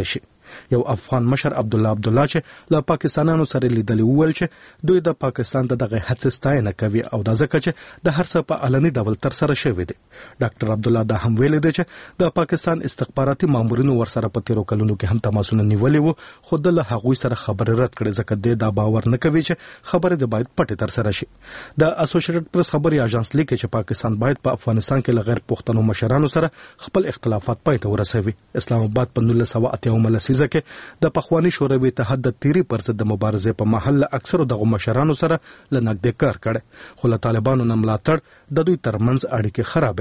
یو افغان مشر عبدالله چې له پاکستانیانو سره لیدل ویل چې دوی د پاکستان دغه هڅې ستاینه کوي او دا ځکه چې د هر څه په علني ډول تر سره شوی دی. ډاکټر عبدالله دا هم ویل دی چې د پاکستان استخباراتي مامورینو ورسره په تیرو کلونو کې هم تماسونه نیولي وو، خو د له هغوی سره خبرې رد کړې ځکه د دا باور نه کوي چې خبرې د باید پټې تر سره شي. د اسوسییټډ پریس خبري اژانس لیکي چې پاکستان باید په افغانستان کې لغیر پښتنو مشرانو سره خپل اختلافات پای ته ورسوي. اسلام آباد په 1980 لسیزه کې د پخوانی شوروي اتحاد د تیری پر ضد د مبارزې په محل اکثرو دغه مشرانو سره لنګد کار کړي، خو له طالبانو نه ملاتړ د دوی ترمنځ اړیکې خراب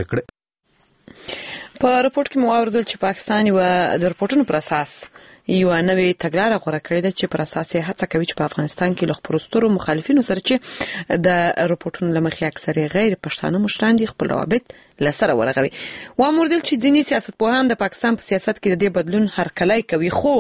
کړي. په رپورت کې مو اوریدل چې پاکستان یو د رپورټونو پر اساس یو نوې تګلارې غوړه کړې ده چې پر اساس یې هڅه کوي چې په افغانستان کې له خپلسترو مخالفینو سره چې د رپورټونو لمخې اکثره غیر پښتانه مشران دي خپل روابط لسره ورغوي. و موردل چې دینی سیاستپوهان د پاکستان په سیاست کې د دې بدلون هرکلی کوي، خو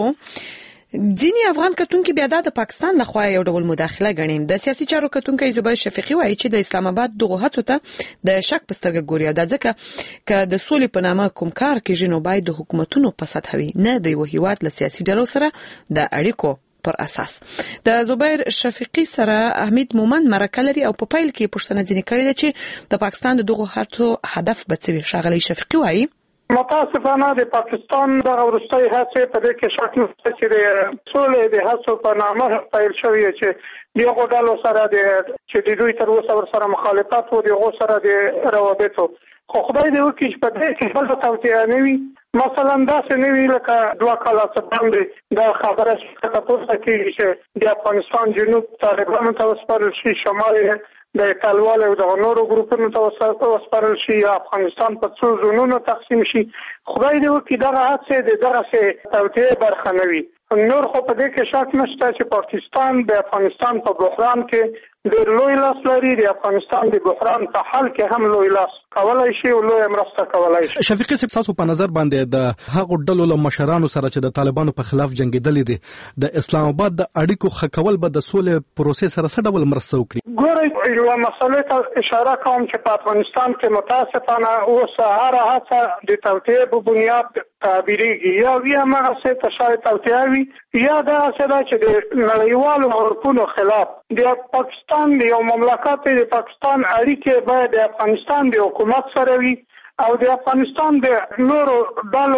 ځینی افغان کتونکو بیا د پاکستان لخوا یو ډول مداخله غني. د سیاسي چارو کتونکو زبیر شفیقي وایي چې د اسلام آباد دغه هڅو ته د شک په سترګه ګوري، دا ځکه چې د سولې په نامه کوم کار کېږي نو باید د حکومتونو په سطح وي، نه د یو هیواد له سیاسي ډلو سره د اړیکو پر اساس. د زبیر شفیقي سره احمد مومند مرکه لري او په پایل کې پوښتنه ځینې کړې ده چې د پاکستان دغه هڅو هدف به څه وي. شاغلی شفیقي وایي متاسفانه د پاکستان د ورستۍ هڅې په دې کې شک نشته چې د سولې د هڅو په نامه پیل شوی چې یو ډول سره چې د دوی تر اوسه سره مخالفت وو دغه سره د روابطو، خو خدای دې وکړي چې په دې کې بل توطئه نه وي. مثلا دا څه نه وی لکه 2 کاله څخه د خبره څخه پوښتنه کیږي چې د افغانستان جنوب طالبانو ته وسپارل شي، شمال د طالبان او د نورو ګروپونو ته وسپارل شي، افغانستان په څو زونونو تقسیم شي. خدای دې وکړي دغه هڅې د دغه توطئه برخه نه وي. نور خو په دې کې شک نشته چې پاکستان د افغانستان په بحران کې ډېر لوی لاس لري، د افغانستان د بحران په حل کې هم لوی لاس کولای شي او لوی مرسته کولای شي. شفیقي صاحب تاسو په نظر باندې د هغو ډلو له مشرانو سره چې د طالبانو په خلاف جنگیدلې دي د اسلام آباد د اړیکو خکول به د سولې پروسې سره څه ډول مرسته وکړي؟ ګورئ یو مسله ته اشاره کوم چې په افغانستان کې متاسفانه اوس هر هڅه د توطئه په بنیاد تعبیریږي، یا بیا هغه څه ته شاید توطئه وي یا دا څه چې د نړیوالو عرفونو خلاف د پاکستان د یو مملکت د پاکستان اړیکې باید د افغانستان د حکومت سره وي او د افغانستان د نورو ډلو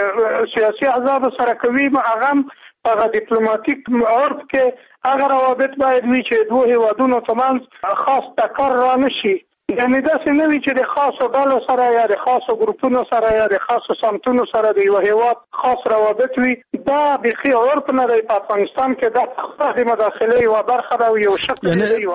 د سیاسي احزاب سره کوي، هغه په ډیپلوماټیک عرف کې هغه روابط باید وي چې دوه هیوادونو ترمنځ خاص ټکر را نشي. یعنی دا څه نه وي چې د خاصو ډلو سره یا د خاصو ګروپونو سره یا د خاصو سمتونو سره د یو هیواد خاص روابط وي. دا بخي عرف نه دی په افغانستان کې، دا خپله مداخله یو برخه ده او یو شکل دی.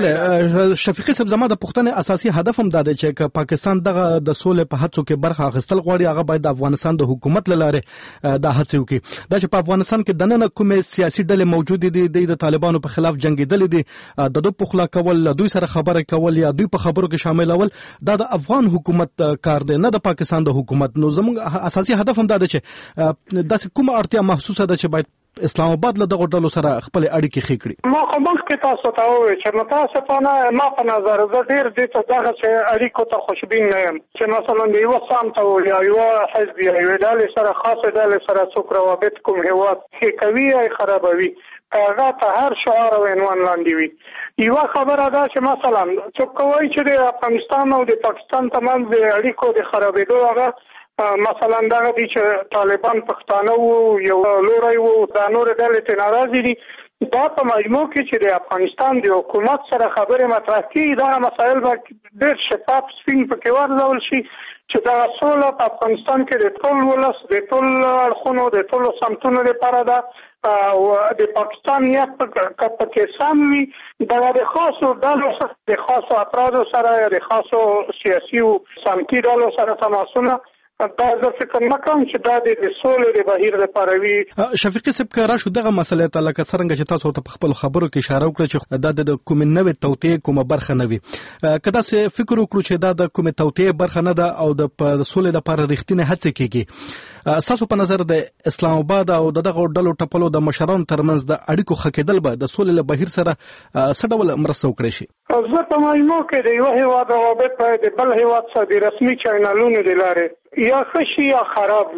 بله شفیقي صاحب زما د پښتنې اساسي هدف هم دا دی چې پاکستان دغه د سولې په هڅو کې برخه اخیستل غواړي، هغه باید د افغانستان د حکومت له لارې دا هڅه وکړي. دا چې په افغانستان کې دننه کومې سیاسي ډلې موجودې دي د طالبانو په خلاف جنگیدلې دي، د دوی په خلا کول، دوی سره خبره کول یا دوی په خبرو کې شامل اول دا د افغان حکومت کار دی نه د پاکستان د حکومت. نو زموږ اساسي هدف هم دا دی چې داسې کومه اړتیا محسوسه ده چې باید اسلام آباد له دغه ډلو سره خپل اړیکې ښې کړي. ما خو مخکې تاسو ته وویل چې متاسفانه ما په نظر زه ډېر دې ته دغه اړیکو ته خوشبین نه یم چې مثلا د یو سمت او یا یو حزب یا یو ډلې سره خاصه ډلې سره څوک روابط کوم هیواد ښې کوي یا خرابوي، هغه ته هر شعار او عنوان لاندې وي. یو خبره ده چې مثلا څوک کوي چې د افغانستان او د پاکستان ترمنځ د اړیکو د خرابېدو هغه مثلا دغه دي چې طالبان پښتانه وو یو لوري وو د نور ډلې ته ناراضي دي. دا په مجموع کې چې د افغانستان د حکومت سره خبرې مطرح کړي دا مسایل به ډېر شفاف سپین پکې ورزول شي چې دا سوله په افغانستان کې د ټول ولس د ټول اړخونو د ټول سمتونو لپاره ده او د پاکستان نیت پکې سم وي. دا د خاصو ډلو سره د خاصو افرادو سره یا د خاصو سیاسي او سمتي ډلو سره تماسونه دا زه فکر نه کوم چې دا د سولې د بهیر لپاره وي. شفیقي صاحب که راشو دغه مسله ته لکه څرنګه چې تاسو ته په خپل خبرو کې اشاره وکړه چې دا د کومې نوې توطئې کومه برخه نه وي، که داسې فکر وکړو چې دا د کومې توطئې برخه نه ده او د سولې لپاره رښتینې هڅې کېږي، ستاسو په نظر د اسلام آباد او دغه ډلو ټپلو د مشرانو ترمنځ د اړیکو ښه کېدل به د سولې له بهیر سره څه ډول مرسته وکړي شي؟ زه په مجموع کې د یو هیواد روابط باید د بل هیواد سره د رسمي چینلونو د لارې یا ښه شي یا خراب وي.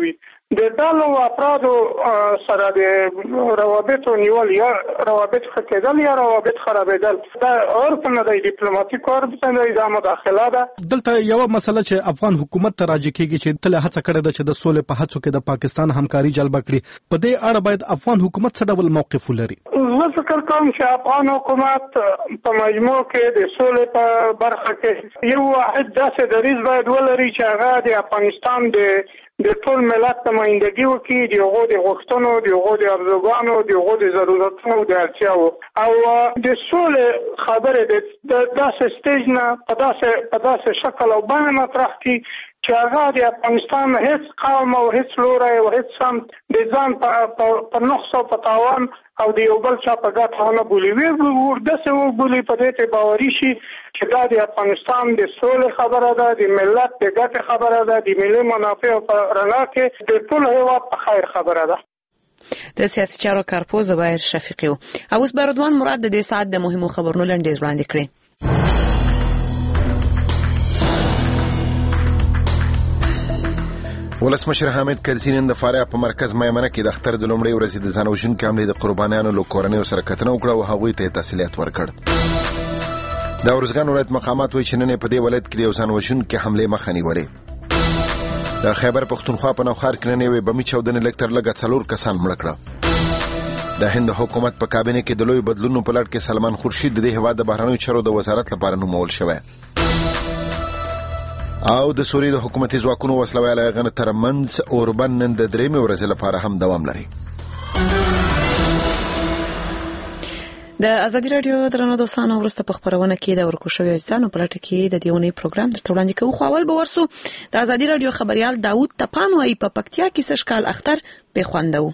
د ډلو افرادو سره د روابطو نیول یا روابط ختیدل یا روابط خرابېدل دا عرف نه دی، ډیپلوماټیک عرف نه دی، دا مداخله ده. دلته یو مسله چې افغان حکومت ته راځي کېږي چې تل هڅه کړې ده چې د سولې په هڅو کې د پاکستان همکاري جلب کړي. په دې اړه باید افغان حکومت څه ډول موقف ولري؟ زه فکر کوم چې افغان حکومت په مجموع کې د سولې په برخه کې یو واحد داسې دریځ باید ولري چې هغه د افغانستان د ټول ملت نمائندګي وکړي، د هغو د غوښتنو، د هغو د ارزوګانو، د هغو د ضرورتونو د اړتیاوو او د سولې خبرې د داسې سټیج نه په داسې شکل او بڼه مطرح کړي چې هغه د افغانستان هیڅ قوم او هیڅ لوری او هیڅ سمت د ځان په نقص او په تاوان او د یو بل چا په ګټه ونه بولي. داسې وبولي په دې ته باوري شي چې دا د افغانستان د سولې خبره ده، د ملت د ګټې خبره ده، د ملي منافعو په رڼا کې د ټول هیواد په خیر خبره ده. د سیاسي چارو کارپوه زبیر شفیقي او اوس بردوان مراد د دې ساعت د مهمو خبرونو لنډیز وړاندې کړي. ولسمشر حامد کرزي نن د فاریاب په مرکز میمنه کې د اختر د لومړۍ ورځې د ځان وژونکو حملې د قربانیانو له کورنیو سره کتنه وکړه او هغوی ته تسلیت ورکړ. د ارزګان ولایت مقامات وایي چې نن په دې ولایت کې د یو ځان وژونکو حملې مخه نیولې. د خیبر پښتونخوا په نوخار کې نن یوې بمي چاودنې لږ تر لږه 4 کسان مړه کړه. د هند حکومت په کابینه کې د لوی بدلونونو په لړ کې سلمان خورشید د دې هیواد د بهرنیو چارو د وزارت لپاره نومول شوی او د سوریې د حکومتي ځواکونو وسلوال غنه ترمنځ اوربن نن د درېمې ورځې لپاره هم دوام لري. د ازادي رادیو درنو دوستانو ورسته په خبرونه کې د ورکوشوي ځانو په لټه کې د دیونی پروګرام درته وړاندې کوو. خو اول به ورسو د ازادي رادیو خبريال داوود تپان وايي په پکتیا کې سشکال اختر به خوندو.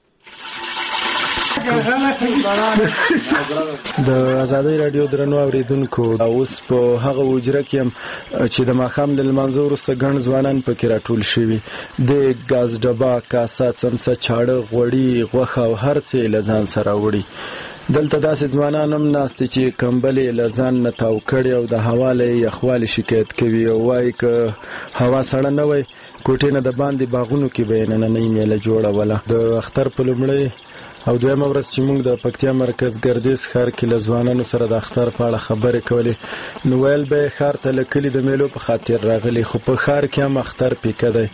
د ازادي رادیو درنو اوریدونکو اوس په هغه وجره کې چې د ماخام له منځو وروسته ګڼ ځوانان پکې راټول شوي د غاز ډبا کاسه څمڅه چاړه غوړي غوخه او هر څه لزان سره وړي. دلته داسې ځوانان هم ناست چې کمبلې لزان نه تاو کړي او د حواله یخوالي شکایت کوي او وايي که هوا سړه نه وي کوټې نه د باندې باغونو کې به نه میله جوړوله. د اختر په لومړی او دویمه ورځ چې موږ د پکتیا مرکز ګردیز ښار کې له ځوانانو سره د اختر په اړه خبرې کولې نو ویل به ښار ته له کلي د میلو په خاطر راغلي خو په ښار کې هم اختر پیکه دی.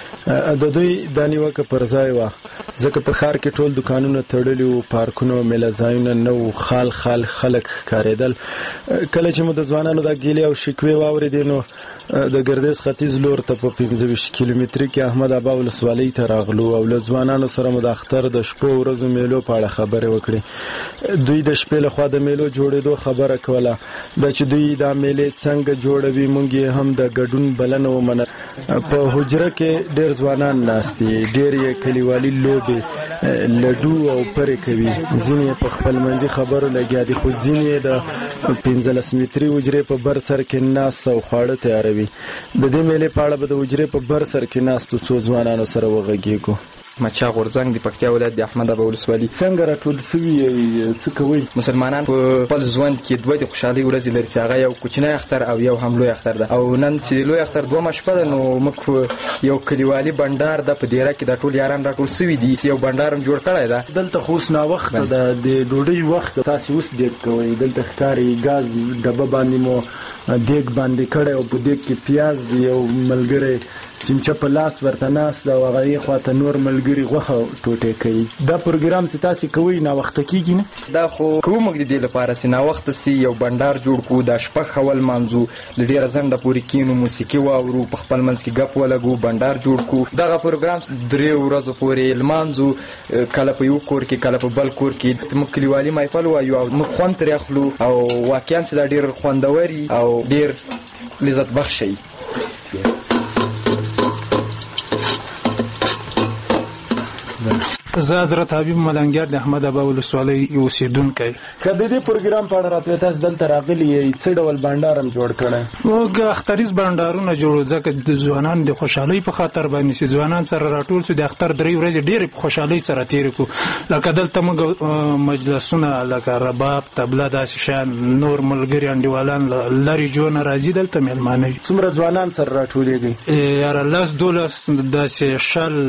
د دوی دا نیوکه پر ځای وه ځکه په ښار کې ټول دوکانونه تړلي وو، پارکونه او میله ځایونه نه وو، خال خلک ښکارېدل. کله چې مو د ځوانانو دا ګیلې او شکوې واورېدې نو د ګردیز ختیځ لور ته په 25 کیلومتري کې احمد ابا ولسوالۍ ته راغلو او له ځوانانو سره مو د اختر د شپو ورځو میلو په اړه خبرې وکړې. دوی د شپې لخوا د میلو جوړېدو خبره کوله دا چې دوی دا میلې څنګه جوړوي موږ یې هم د ګډون بلنه ومنه. په حجره کې ډېر ځوانان ناست دي، ډېر یې کلیوالي لوبې لډو او پرې کوي، ځینې په خپل منځي خبرو لګیا دي خو ځینې د 15 متري حجرې په بر سر کې ناست او خواړه تیاروي. د دې میلې په اړه به د حجرې په بر سر کې ناستو څو ځوانانو سره وغږیږو. مچا غورځنګ د پکتیا ولایت د احمد ابا ولسوالي. څنګه راټول سوي څه کوي؟ مسلمانان په خپل ژوند کې دوه د خوشحالي ورځې لري چې هغه یو کوچنی اختر او یو هم لوی اختر ده او نن چې لوی اختر دوه شپه ده نو موږ یو کلیوالي بندر د په ډیره کې د ټول یاران راټول سوي دي، یو بندر هم جوړ کړی ده. دلته خو اوس نا وخت د ډوډۍ وخت تاسو اوس دې کوي دلته ښکاری غاز ډبه باندې مو دیګ باندې کړه او په دیګ کې پیاز دی او ملګری چمچه په لاس ورته ناست او هغه خواته نور ملګري غوښه ټوټې کوي. دا پروګرام چې تاسو کوي نا وخت کېږي نه؟ دا خو کوم د دې لپاره چې نا وخت سي یو بندر جوړ کو د شپه خول منځو د ډیره زنده پورې کینو موسیقي واورو په خپل منځ کې غپ ولګو بندر جوړ کو. دغه پروګرام 3 ورځې پورې لمانځو کله په یو کور کې کله په بل کور کې موږ کلیوالي محفل وایو او موږ خوند ترې اخلو او واقعا چې دا ډیر خوندوري او ډیر لذت بخشي. زه حضرت حبیب ملنګر د احمد ابا ولسوالۍ اوسیدونکی. کله دې پروګرام په اړه راته تاسو دلته راغلي یې څه ډول بانډارم جوړ کړی؟ موږ اختریز بانډارونه جوړو ځکه د ځوانانو د خوشحالۍ په خاطر باندې چې ځوانان سره راټول شو د اختر 3 ورځې ډېرې په خوشحالۍ سره تېرې کړو. لکه دلته موږ مجلسونه لکه رباب طبله داسې شیان نور ملګري انډیوالان لرې جوړونه راځي دلته میلمانه وي. څومره ځوانان سره راټولېږي؟ یاره 10-12 داسې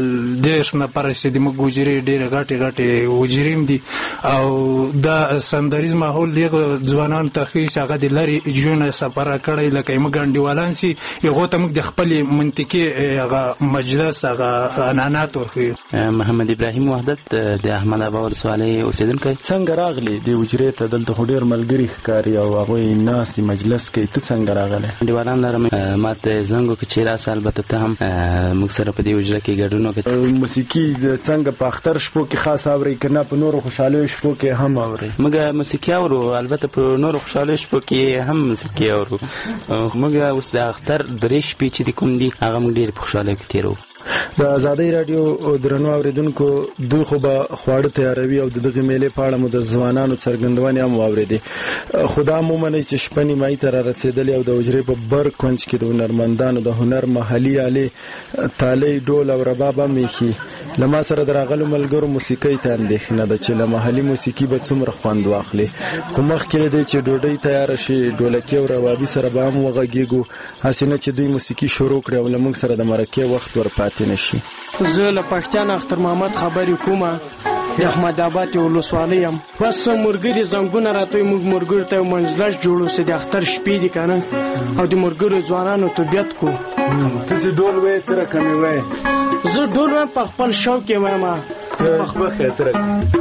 10 نفره چې د موږ حجرې ډېرې غټې حجرې دي او دا سندریز ماحول دی ځوانانو ته ښیي چې هغه د لرې ژوند سفره کړی لکه موږ انډیوالان سي هغو ته موږ د خپلې منطقې هغه مجلس هغه عنعنات ورښیو. محمد ابراهیم وحدت د احمد ابا ولسوالۍ اوسېدونکی. څنګه راغلی د حجرې ته؟ دلته خو ډېر ملګري ښکاري او هغوی ناست دي مجلس کوي. ته څنګه راغلی؟ انډیوالان لرم ما ته زنګ وکړه چې راسه. البته ته هم موږ سره په دې حجره کې ګډون وکړه. موسیقي څنګه په اختر شپو کې خاص اورئ که نه په نورو خوشحالیو شپو کې هم اورئ؟ موږ موسیقي اورو، البته په نورو خوشحالیو شپو کې هم موسیقي اورو. موږ اوس د اختر 3 شپې چې د کوم دي هغه موږ ډېر په خوشحالۍ کې تېروو. د ازادۍ راډیو درنو اوریدونکو دوی خو به خواړه تیاروي او د دغه میلې په اړه مو د ځوانانو څرګندونې هم واورېدې. خو دا مو منئ چې شپه نیمایي ته رارسېدلې او د حجرې په بر کونج کې د هنرمندانو د هنر محلي آلې تالۍ ډول او رباب هم ایښي. له ما سره د راغلو ملګرو موسیقۍ ته اندېښنه ده چې له محلي موسیقي به څومره خوند واخلي. خو مخکې له دې چې ډوډۍ تیاره شي ډولکي او ربابي سره به هم وغږېږو، هسې نه چې دوی موسیقي شروع کړي او له موږ سره د مرکې وخت ورپاتې نشي. زه له پښتانه اختر محمد خبرې کومه د احمد آباد ولسوالۍ یم. بس مرګري زنګونه راته موږ مرګرو ته منځلش جوړو چې د اختر شپې دي کنه او د مرګرو ځوانانو طبیعت کو. تاسو ډول وې څه رقم وې؟ زه ډول وې په خپل شوق کې وایم. مخبخه څه رقم؟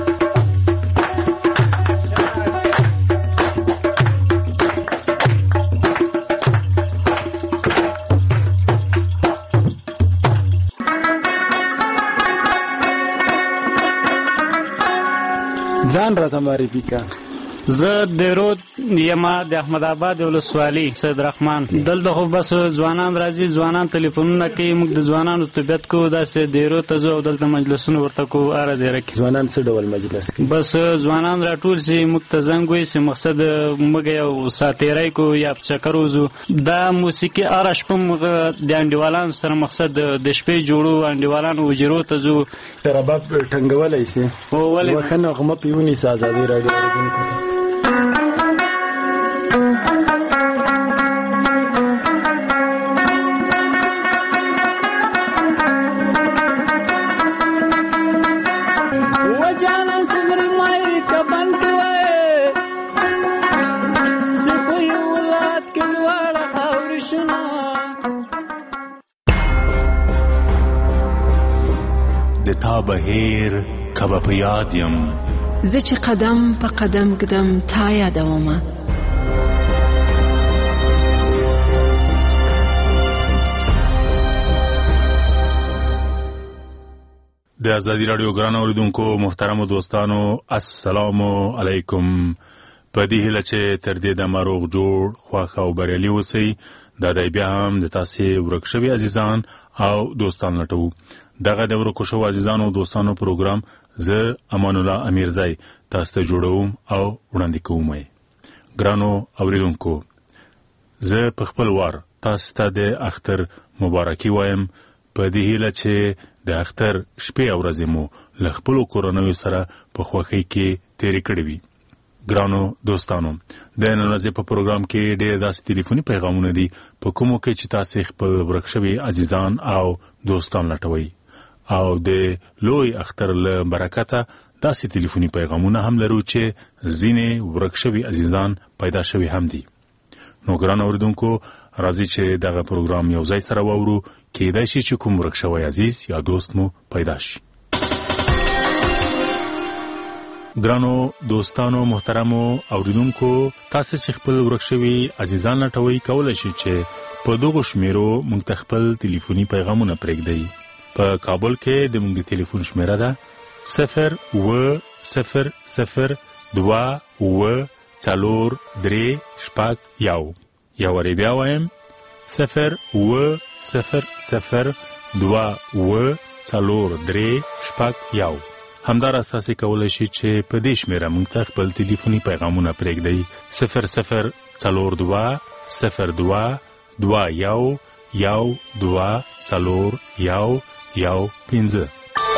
ځان راته معرفي کړه. زه د یما د احمد آباد ولسوالۍ سید رحمان. دلته خو بس ځوانان راځي، ځوانان ټلیفونونه کوي، موږ د ځوانانو طبیعت کوو، داسې دیرو ته ځو او دلته مجلسونه ورته کوو. اره دیره کې ځوانان څه ډول مجلس کوي؟ بس ځوانان راټول شي موږ ته زنګ وایي چې مقصد موږ یو ساتیری کوو یا په چکر وځو. دا موسیقي هره شپه موږ د انډیوالانو سره مقصد د شپې جوړو، انډیوالانو حجرو ته ځو. رباب ټنګولی سي؟ ولې ښه نغمه پې ونیسه ازادۍ راډیو اورېدونکو ته. تا بهیر کبه په یاد یم زه چې قدم په قدم ګدم تا یادومه. د ازادي راډیو ګران اوریدونکو محترمو دوستانو السلام علیکم. په دې هیله چې تر دې د مروغ جوړ خواخ او بریالي اوسئ. دا دی بیا هم د تاسې ورک شوي عزیزان او دوستان لټوو. دغه د ورکو شوو عزیزانو او دوستانو پروګرام زه امان الله امیرزی تاسو ته جوړوم او وړاندې کوم. ګرانو اوریدونکو زه په خپل وار تاسو ته د اختر مبارکي وایم په دې هیله چې د اختر شپې او ورځې مو له خپلو کورنیو سره په خوښۍ کې تېرې کړې وي. ګرانو دوستانو د نن ورځې په پروګرام کې ډېر داسې ټلیفوني پیغامونه دي په کومو کې چې تاسې خپل ورک شوي عزیزان او دوستان لټوئ او د لوی اختر له برکته داسې ټلیفوني پیغامونه هم لرو چې ځینې ورک شوي عزیزان پیدا شوي هم دي. نو ګران اوریدونکو راځي چې دغه پروګرام یو ځای سره واورو، کېدای شي چې کوم ورک شوی عزیز یا دوست مو پیدا شي. ګرانو دوستانو محترمو اوریدونکو تاسو چې خپل ورک شوي عزیزان لټوئ کولی شئ چې په دغو شمیرو موږ ته خپل ټلیفوني پیغامونه پرېږدئ. په کابل کې د موږ د ټلیفون شمیره ده 0-0-0-2-4-3-1. یا وری بیا وایم 0-0-0-2-4-3-1. همداراز تاسو کولای شئ چې په دې شمیره موږ ته خپل ټلیفوني پیغامونه پرېږدئ 0042 02 21 12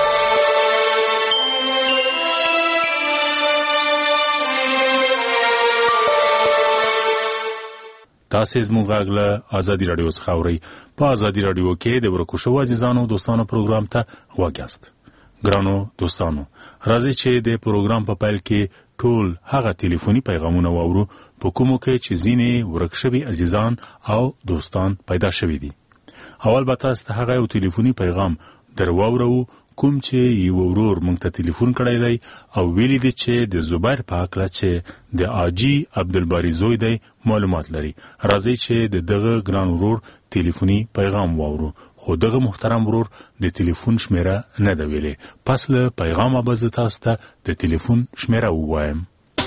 تاسو زموږ غږ له ازادي رادیو څخه اورئ. په ازادي رادیو کې د ورکو شوو عزیزانو دوستانو پروګرام ته غوږ یاست. ګرانو دوستانو، راځئ چې د پروګرام په پیل کې ټول هغه ټلیفوني پیغامونه واورو په کومو کې چې ځینې ورک شوي عزیزان او دوستان پیدا شوي دي. اول به تاسو ته هغه یو ټلیفوني پیغام درواورو کوم چې یو ورور مونږ ته ټلیفون کړی دی او ویلي دی چې د زبیر په هکله چې د آجي عبدالباري زوی دی معلومات لري. راځئ چې دغه ګران ورور ټلیفوني پیغام واورو. خو دغه محترم ورور د ټلیفون شمیره نه ده ویلې. پس له پیغامه به زه تاسو ته د ټلیفون شمیره ووایم.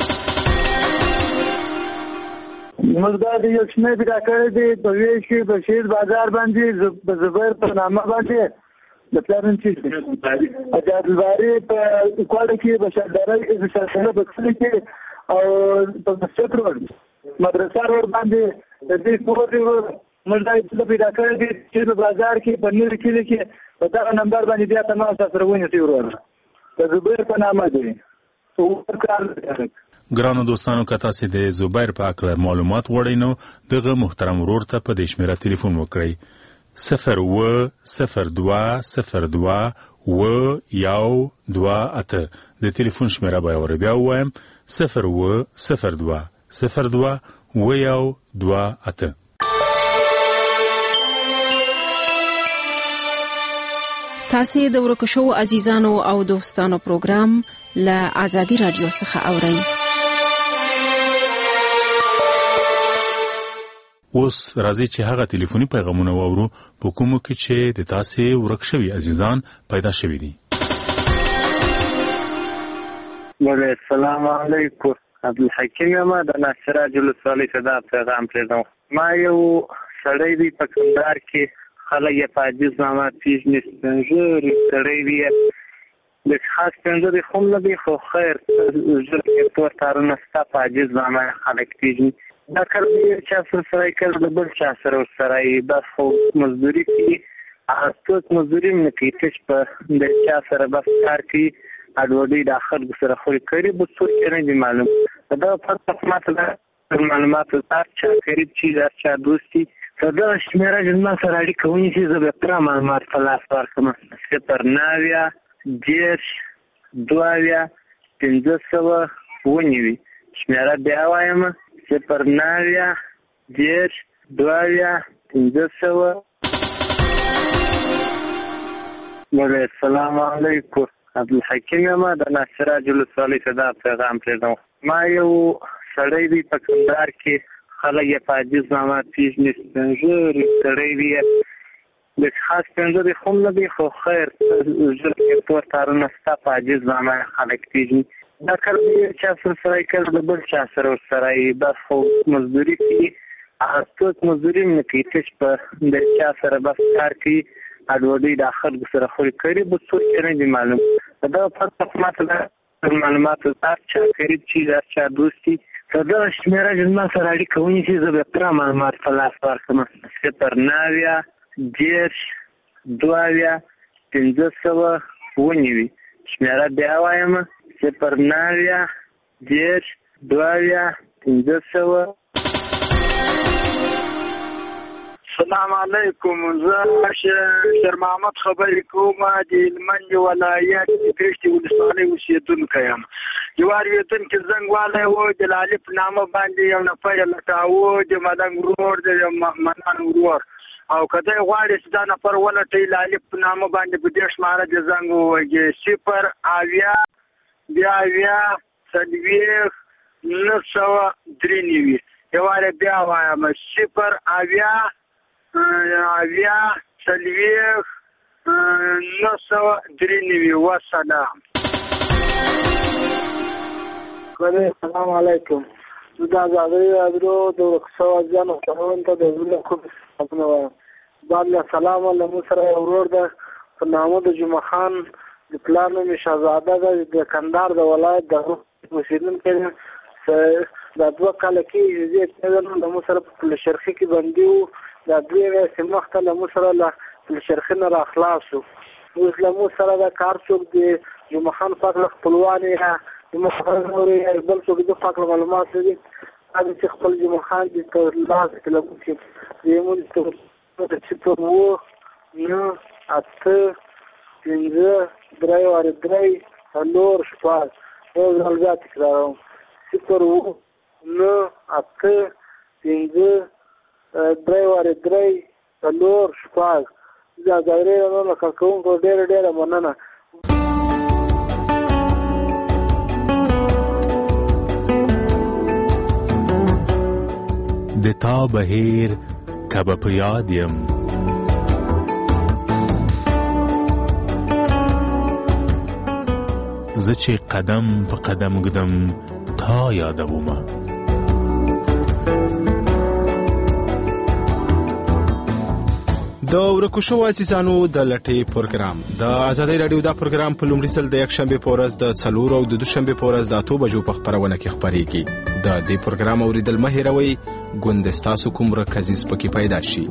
موږ دا د یو شمیر پیدا کړی دی په ویش کې بشیر بازار باندې زبیر په نامه باندې د پلان چې عبدالباري په کوړه کې بشرداري سره بکسل کې او په مستر مدرسه ور باندې د دې پورې موږ دا پیدا کړی دی چې په بازار کې په نور کې په دا نمبر باندې بیا تمام سره ونیسي ورور د زبیر په نامه دی. ګرانو دوستانو، که تاسو د زبیر په اړه معلومات غواړئ نو دغه محترم ورور ته په دې شمیره ټلیفون وکړئ 02-02-128. د ټلیفون شمیره به ور بیا وایم 02-02-128. تاسو د ورکو شوو عزیزانو او دوستانو پروګرام له ازادي رادیو څخه اورئ. اوس راځي چې هغه ټلیفوني پیغامونه واورو په کومو کې چې د تاسو ورک شوي عزیزان پیدا شوي دي. السلام علیکم. عبدالحکیم ما د ناصراج الصالح صدا پیغام پرېږدم. ما یو سړی دی په کندهار کې خلک یې په عجیز نامه پیژني. سپینږیری سړی دی، د خاص سپینږیری خو نه دی خو خیر ژر کې تور تارونه ستا په عجیز نامه خلک پیژني. دا کار دی چا سره کړ د بل چا سره ورسره بس خو مزدوري کوي. څوک مزدوري نه کوي، تش په د چا سره بس کار کوي. اډوډي د خلکو سره خو کوي به څوک نه دی معلوم. دا فرق ماته معلومات تر چا قریب چی در چا دوستی دا شمیره جنما سره اړیکه ونیسي. زه به پوره معلومات په لاس ورکړم. 0-9-10-15 شمیره بیا وایم 0-9-10-15. السلام علیکم. عبدالحکیم ما د ناصراج الصالح صدا پیغام پرېږدم. ما یو سړی دی په کندهار کې خلک یې په عجیز نامه پیژني. سپینږیری سړی دی، د خاص سپینږیری خو نه دی خو خیر ژر کې تور تارونه ستا په عجیز نامه خلک پیژني. دا کار دی چا سره کړ د بل چا سره ورسره بس خو مزدوري کوي. څوک مزدوري نه کوي، تش په د چا سره بس کار کوي. اډوډي د خلکو سره خو کوي به څوک نه دی معلوم. دا فرق ماته معلومات تر چا قریب چی در چا دوستی دا شمیره جنما سره اړیکه ونیسي. زه به پوره معلومات په لاس ورکړم. 0-9-10-15 شمیره بیا وایم 0-9-10-15. السلام علیکم. زه شیر محمد خبرې کوم د هلمند ولایت د پرېشتې ولسوالۍ اوسېدونکی یم. یو اورېدونکي زنګ والی و د لالي په نامه باندې یو نفر یې لټاوه، د ملنګ ورور د منان ورور، او که دی غواړي چې دا نفر ولټوي لالي په نامه باندې په دې شماره د زنګ ووهي 0-9-40-993. یو وارې بیا وایم 0-9-40-993. وسلام. السلام علیکم. زه د ازادۍ رادیو د ورک شوو عزیزانو خپرونې ته د زړه کوم خبرونه وایم. بعد له سلامه له موږ سره یو ورور ده په نامه د جمعه خان د پلار نوم شهزاده ده د کندهار د ولایت د اوسېدونکی یم. دا 2 کاله کېږي چې د مو سره په پل شرخي کې بندي وو. دا 2 ورځې مخته له مو سره له پل شرخي نه را خلاص شو. اوس له مو سره دا کار څوک دی جمعه خان فاطمه خپلوان یې جمعه خان نورې بل څوک د فاطمه معلومات دي هغه چې خپل جمعه خان دي ته لاس کې له مو چې زموږ ته د چې په نو اته 5 3 واره 3 څلور شپږ یو ځل بیا تکراروم 0 9 8 5 3 واره 3 څلور شپږ دا دایره نو کوم ډېر مننه. د تا بهیر کبه په یاد یم زه چې قدم په قدم ږدم تا یادومه. د ورکو شوو عزیزانو د لټۍ پروګرام د آزادۍ رادیو دا پروګرام په لومړي ځل د یکشنبې په ورځ د 4 او د دوشنبې په ورځ د 8 بجو په خپرونه کې خپرېږي. د دې پروګرام اوریدل مه هېروئ، ګوند ستاسو کوم رکزیز پکې پیدا شي.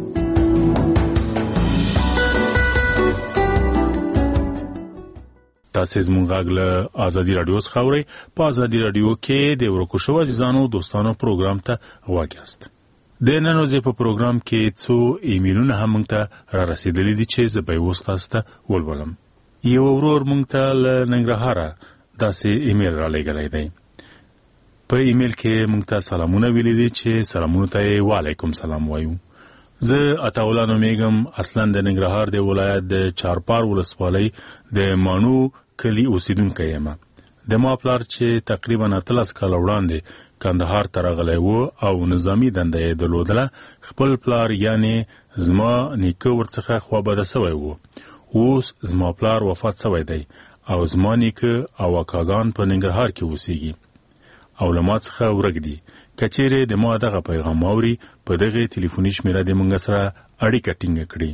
تاسو زموږ غږ له آزادۍ رادیو څخه اورئ. په آزادۍ رادیو کې د ورکو شوو عزیزانو دوستانو پروګرام ته غوږ یاست. د نن ورځې په پروګرام کې څو ایمیلونه هم موږ ته را رسیدلي دي چې زه به یې اوس تاسو ته ولولم. یو ورور موږ ته له ننګرهاره داسې ایمیل را لېږلی دی. په ایمیل کې موږ ته سلامونه ویلي دي چې سلامونو ته یې وعلیکم سلام وایو. زه عطاالله نومیږم، اصلا د ننګرهار د ولایت د چارپار ولسوالۍ د مانو کلي اوسېدونکی یم. د ما پلار چې تقریبا 13 کاله وړاندې کندهار ته راغلی و او نظامي دنده یې درلودله، خپل پلار یعنې زما نیکه ورڅخه خوابده سوی و. اوس زما پلار وفات سوی دی او زما نیکه او اکاګان په ننګرهار کې اوسېږي او له ما څخه ورک دي. که چیرې د ما دغه پیغام واوري، په دغه ټلیفوني شمېره د موږ سره اړیکه ټینګه کړي.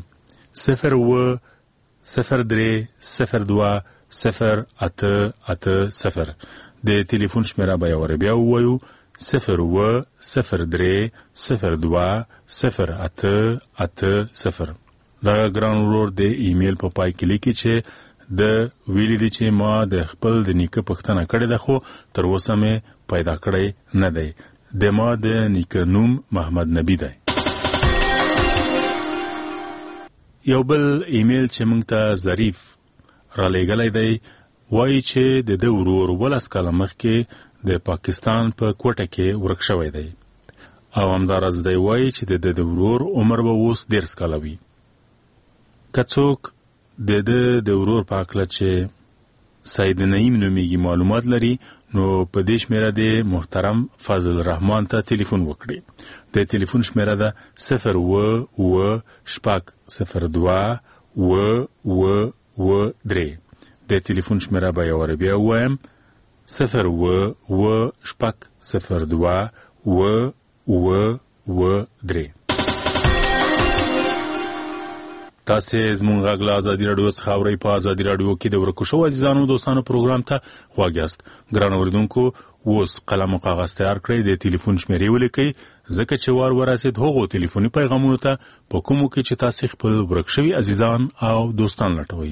0 د ټلیفون شمېره به یې بیا ووایو 0 دغه ګران ورور د ایمیل په پای کې لیکي چې د ویلي دي چې ما د خپل د نیکه پوښتنه کړې ده خو تر اوسه مې پیدا کړی نه دی. د ما د نیکه نوم محمد نبی دی. یو بل ایمیل چې موږ ته ظریف را لېږلی دی وایي چې د ده ورور 12 کاله مخکې د پاکستان په کوټه کې ورک شوی دی او همداراز دی وایي چې د ده ورور عمر به اوس 13 کاله وي. که څوک د ده د ورور په هکله چې سید نعیم نومیږي معلومات لري نو په دې شمېره د محترم فضل الرحمن ته ټلیفون وکړي. د ټلیفون شمېره ده 0 د ټلیفون شمېره به یې بیا ووایم 0 تاسې زموږ غږ له ازادي راډیو څخه اورئ. په ازادي راډیو کې د ورکو شوو عزیزانو دوستانو پروګرام ته غوږ یاست. ګران اورېدونکو، اوس قلم او کاغذ تیار کړئ، د ټلیفون شمېرې ولیکئ، ځکه چې وار ورسېد هغو ټلیفوني پیغامونو ته په کومو کې چې تاسې خپل ورک شوي عزیزان او دوستان لټوئ.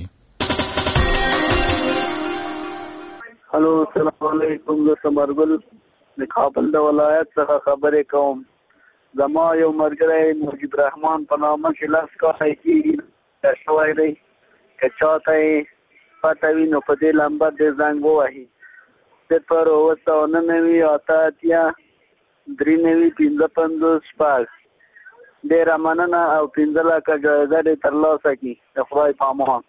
هلو، السلام علیکم. زه ثمرګل د کابل د ولایت څخه خبرې کوم. زما یو ملګری مجید رحمان په نامه چې 10 کاله کېږي شوی دی. که چاته یې پته وي نو په دې لمبر دې زنګ ووهي 07988939556. ډېره مننه او 15 لکه جایزه دې ترلاسه کړي. د خدای په امان.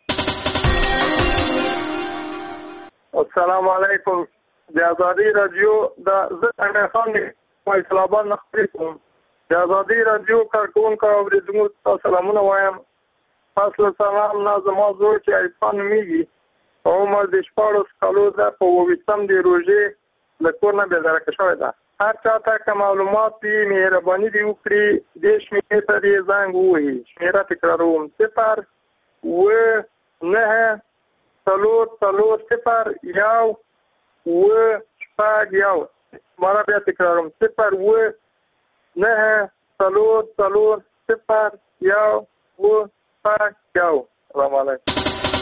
السلام علیکم. د آزادۍ رادیو د زه امیر خان اسلام آباد نه خبرې کوم. د آزادۍ رادیو کارکوونکو او اورېدونکو ته سلامونه وایم. اصل سلام نه زما زوی چې عرفان نومیږي په عمر د 14 کالو ده، په 28 د روژې له کور نه بېدرکه شوی ده. هر چا ته که معلومات وي مهرباني دې وکړي دې شمېرې ته دې زنګ ووهي. شمېره تکراروم 0 9 0 1 1 مانا بیا تکرارم 0 9 0 0 1 1 السلام علیکم.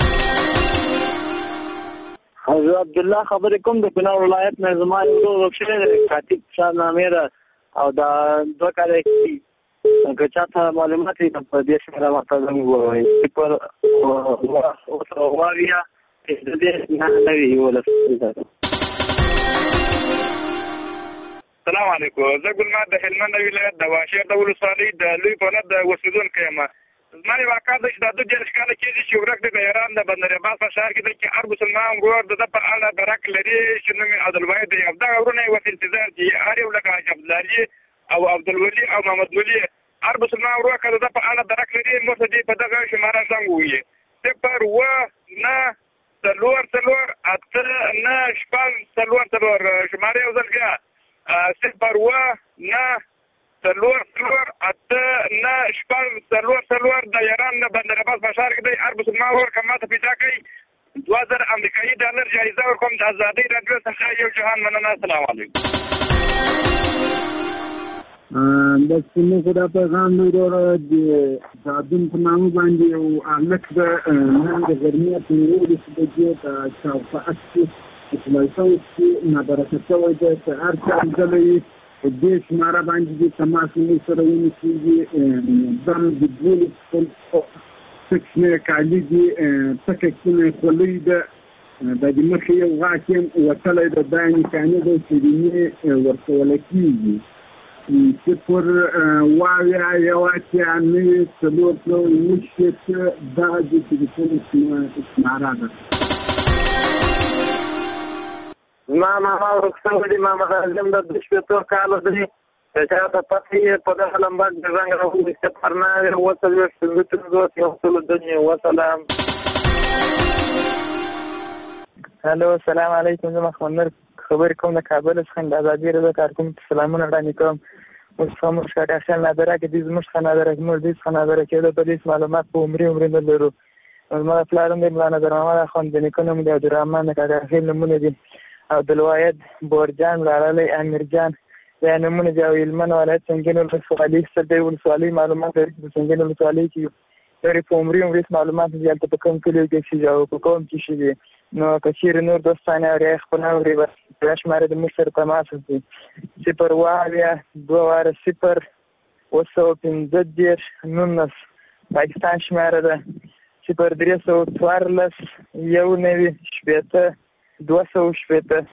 حضرت عبدالله خبرې کوم د کونړ ولایت نه زما یو ورور شوی کاتب صاحب نامې ده او دا 2 کاله کې که چاته معلومات یې په دې سره ورته زموږ ووایي پر واویا د دې نه وی ولس. السلام علیکم. زه ګلمات د هلمند ولایت د واشیر د ولسوالۍ د لوی پولاد د اوسیدونکی یم. زما یې واقع ده چې دا 12 کاله کېږي چې ورک د ایران د بندر عباس په ښار کې دی چې هر مسلمان ورور د ده په اړه درک لري چې نوم یې عبدالواحد دی. دغه ورونه یې ورته انتظار چې هر یو لکه حاج عبدالعلي او عبدالولي او محمد ولي هر مسلمان ورور که د ده په اړه درک لري موږ ته دې په دغه شماره زنګ ووایي 0 9 4 8 9 4 شماره یو ځل بیا 0 9 4 8 9 4 د ایران د بندر عباس په ښار کې دی. هر مسلمان ورور که ماته پیدا کوي 2000 امریکایي ډالر جایزه ورکوم د ازادۍ راډیو څخه یو جهان مننه. السلام علیکم. بس موږ دا پیغام وروره د عادم په نامه باندې یو الک د نن د غرمې په 9 بجې د شاوخوا اسلایساو چې نابرکت شوی دی چې هر چا ځلوي دې شماره باندې د تماس موږ سره ونیسي دم د بولي سکشنه کالي دي تککونه خولي ده د دې مخې یو غاکم وتلی د دانې کانې د سیدینې ورکول کېږي 0 واویا یو اتیا نوي څلور نشته دغه د تلیفون شماره ده. ماما ورکسن دی ماما غازم د 12 کال دی چې تا پاتې په دغه لمبر د رنګ راوړي چې پرنا وصل څنګه یو ټول دنیا وسلام. هلو السلام علیکم. زه محمد خبر کوم د کابل څخه د ازادي رضا کارکوم سلامونه وړاندې کوم. اوس کوم شاګردان نادره کې د زموږ خنادره کې موږ د خنادره کې د پولیس معلومات په عمر نه لرو. زما پلان د مولانا درمان خان د نیکونو د عبدالرحمن کاکا خیل نمونه دي عبدالواحد بورجان لارلی امیرجان دا نمونه دي او علمن ولایت څنګه ولسوالۍ سره ولسوالۍ معلومات لري چې څنګه ولسوالۍ کې لري په عمر معلومات دي چې په کوم کلی کې شي او په کوم کې شي. نو کثیر نور دوستانه او خپل اوري بس شماره د مشر تماس دي 0 واویا 2 0 وسو 15 پاکستان شماره ده 0 314 یو نوي شپته 200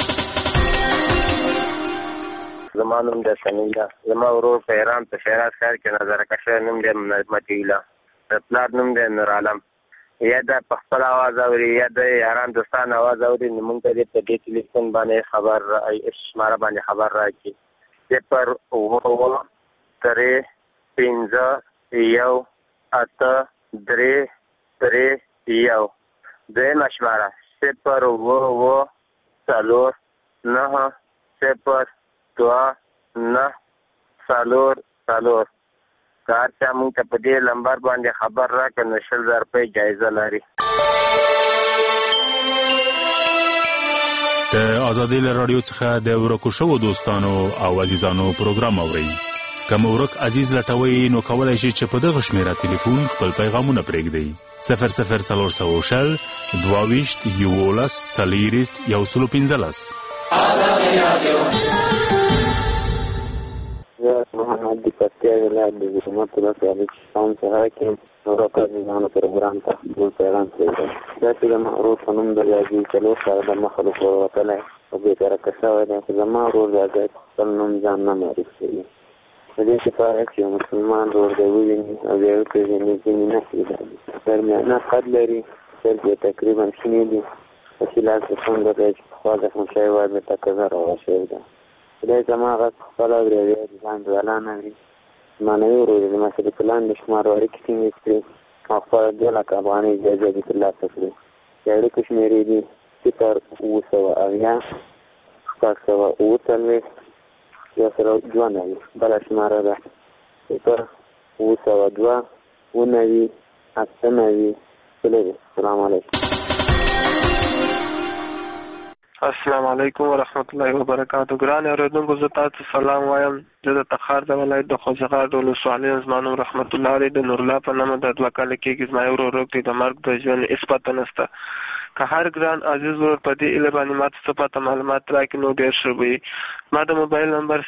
زمانم د سنیلا زما ورور په ایران په شهرات ښار کې نظر کشه نوم د متیلا پلار نوم د نور عالم یا د خپل आवाज اوري یا د ایران دوستان आवाज اوري نو موږ ته په دې ټلیفون باندې خبر شماره باندې خبر راکړي 0 9 3 5 1 8 3 3 1 د مشوره 0 9 0 9 0 2 9 0 کار چې موږ ته په دې لمبر باندې خبر راکړه نو 10000 روپۍ جایزه لري. د ازادي رادیو څخه د ورکو شوو دوستانو او عزیزانو پروګرام اورئ. کوم ورک عزیز لټوي نو کولای شي چې په دغه شمیره ټلیفون خپل پیغامونه پرېږدئ 00300 22 11 40 115. ازادي رادیو محمد دی پتیا ولایت د حکومت د افغانستان څخه کې ورکه ځانو پروګرام ته ټول پیغام کړی دا چې معروف فنون د یادي چلو سره د مخالف وروتل او به تر کساوه د زما ورور راځي خپل نوم ځان نه معرفي کوي د دې لپاره چې مسلمان ورور دی ویني او یو څه نه نه کیږي تر نه قد لري چې تقریبا شنو دي چې لاسه څنګه د خواږه مشای وایي تکذر او شی ده د زما غږ خپل اوري ځان ځلانه وي معنی ورور د مسلې پلان د شماروري کې کېږي او خپل د لک افغاني جزا دي الله تکریم یړ کشمیری دي 0 9 0 اوتلوي یو سره ځوانه بل شماره ده 0 9 2 ونوي 8 السلام علیکم. السلام علیکم ورحمت الله وبرکاتہ. ګران اوریدونکو زه تاسو سلام وایم. زه د تخار د ولایت د خوځغار د ولسوالۍ زمانو رحمت الله علیه د نور الله په نامه د 2 کال کې زما یو ورور د مرګ د ژوند اثبات نشته. که هر ګران عزیز ورور په دې اله باندې ماته څه پته معلومات راکړي نو ډېر ښه وي. ما د موبایل نمبر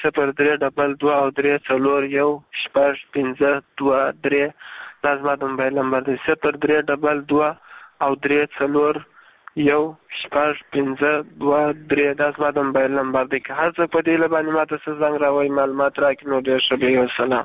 0322 دا زما د موبایل نمبر دی 0322 1-6-5-2-3 دا زما د موبایل نمبر دی. که هر څه په دې باندې ماته څه زنګ راوړي معلومات راکړي نو ډېر ښه وي. والسلام.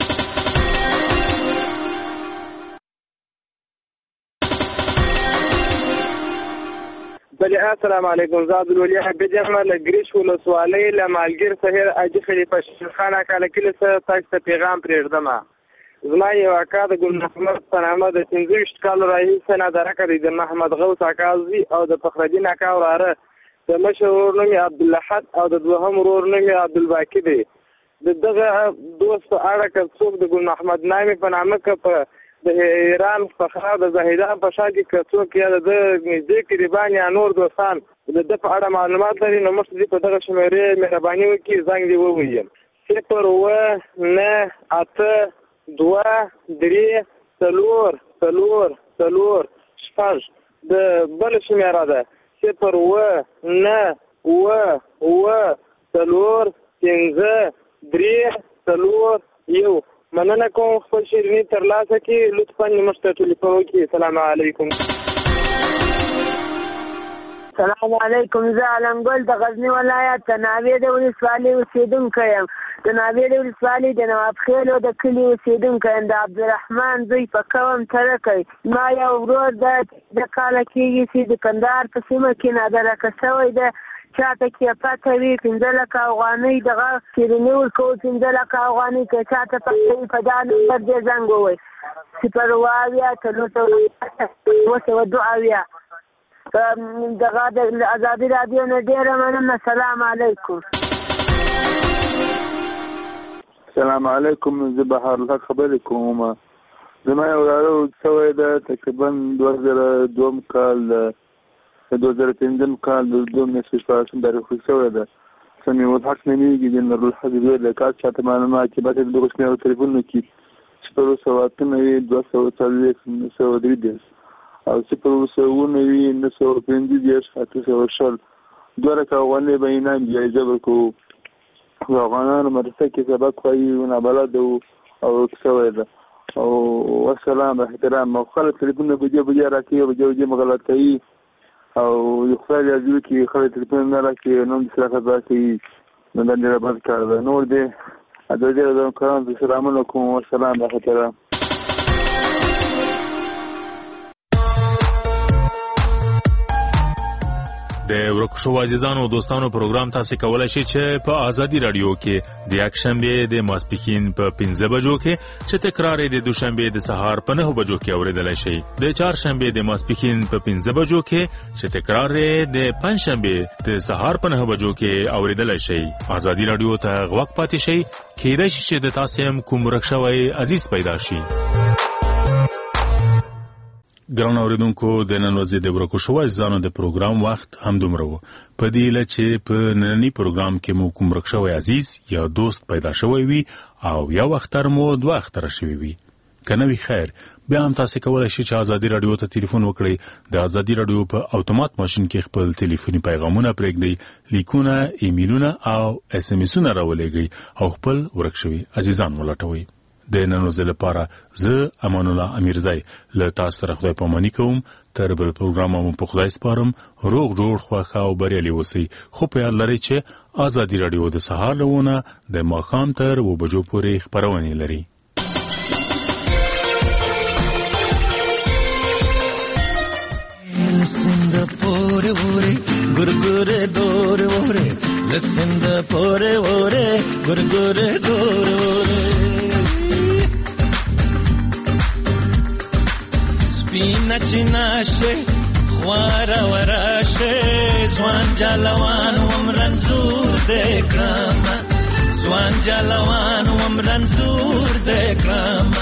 بله السلام علیکم. زه عبدالولي حبیب یم له ګریش ولسوالۍ له مالګیر سهیر حاجي خلیفه شیر خان اکاله کلي څخه تاسو ته پیغام پرېږدم. زما یو اکا د ګل محمد په نامه د 25 کالو راهیسې نادرکه دی د محمد غوث اکا زوی او د فخرالدین اکا وراره. د مشر ورور نوم یې عبدالحد او د دوهم ورور نوم یې عبدالباقي دی. د دغه دوست په اړه که څوک د ګل محمد نامې په نامه که په د ایران فخره د زاهدان په شا کې که څوک یا د نږدې قریبان یا نور دوستان د ده په اړه معلومات لري نو مخکې دې په دغه شمېرې مهرباني وکړي زنګ دې ووهي 0-9-8-2-3-4-4-6. د بل شمېره ده 0-9-8-4-3-4-1. مننه کوم خپل شیریني ترلاسه کړي. لطفا موږ ته ټلیفون وکړي. السلام علیکم. السلام علیکم. زه علمګل د غزنی ولایت د ناوې د ولسوالۍ اوسېدونکی یم. د ناوې د ولسوالۍ د نواب خیل د کلي اوسېدونکی یم. د عبدالرحمن زوی په قوم ترکی. ما یو ورور د کاله کېږي چې د کندهار په سیمه کې نادرکه شوی ده. چاته کې پته وي 15 لکه افغانۍ دغه شیریني ورکوو 15 لکه افغانۍ که چاته پته وي په دا نمبر دې زنګ ووایي 0-2-3-2-2 دغه د ازادي راډیو نه ډېره مننه. السلام علیکم. السلام علیکم. زه بهار الحق خبرې کوم. زما یو وراره شوی ده تقریبا 2002 کال 2005 کال د 2014 تاریخ شوی ده. سمې الحق نومیږي د نورالحق زوی د کار چاته معلومات چې باید دغه شمېره تلیفون وکړي 0-7-9-2-3 او 0-9-9-8-2 رکه افغانۍ به انعام جایزه ورکوو. افغانانو مدرسه کې سبق وایي نابلد او شوی ده. او والسلام احترام او خلک تلیفون بجې راکوي او بجې مغلط کوي او یو خدای عزیز کې خلک تلیفون نه راکوي نو د سره خبره کوي نو دا ډېره بد کار ده. نور دې السلام علیکم والسلام احترام. د ورکو شو عزیزانو او دوستانو پروګرام تاسو کولای شئ چې په ازادي رادیو کې د یکشنبه د ماسپښین په 15 بجو کې چې تکرار د دوشنبه د سهار په 9 بجو کې اوریدلای شئ. د چهارشنبه د ماسپښین په 15 بجو کې چې تکرار د پنځشنبه د سهار په 9 بجو کې اوریدلای شئ. ازادي رادیو ته غوږ پاتې شئ. کېدای شي چې د تاسو هم کوم ورکشوي عزیز پیدا شي. ګران اوریدونکو د نن ورځې د ورکو شو عزیزانو د پروګرام وخت هم دومره و. په دې لږ چې په نننی پروګرام کې مو کوم ورکشوي عزیز یا دوست پیدا شوی وي او یا وختر مو دوه اختر شوی وي کنه وی خیر بیا هم تاسو کولای شئ چې ازادي رادیو ته ټلیفون وکړئ. د ازادي رادیو په اتومات ماشين کې خپل ټلیفوني پیغامونه پرېږدئ، لیکونه، ایمیلونه او اس ام اسونه راولېږئ او خپل ورکشوي عزیزان ولټوئ. د نن ورځې لپاره زه امان الله امیرزای له تاسو سره خدای پاماني کوم. تر بل پروګرام مو په خدای سپارم. روغ جوړ خوښه او بریالي اوسئ. خو په یاد لرئ چې ازادي رادیو د سهار لونه د ماښام تر 2 بجو پورې خبرونه لري. Listen the pore pore gurgure dore ore listen the pore pore gurgure dore ore spina chinashe khwara warashe zwan jalawan umranzur dekrama zwan jalawan umranzur dekrama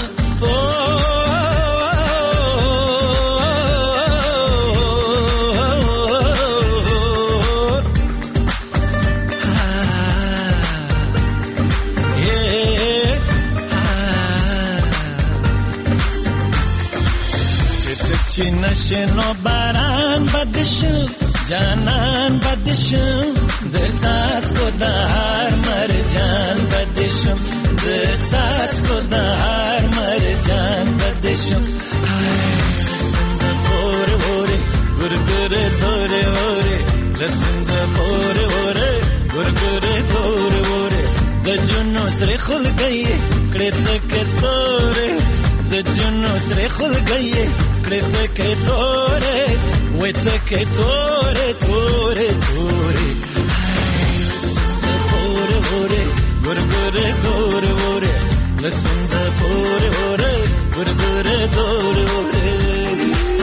شنو باران بدشم جانان بدشم د څاڅکو د هر مرجان بدشم د څاڅکو د هر مرجان بدشم لسند پوره وره ګرګره دوره وره لسند پوره وره ګرګره دوره وره د جنو سره خلګي کړه تک توره د جنو سره خلګي کړه تک توره وې تک توره توره توره لسند پوره وره ګرګره دوره وره لسند پوره وره ګرګره دوره وره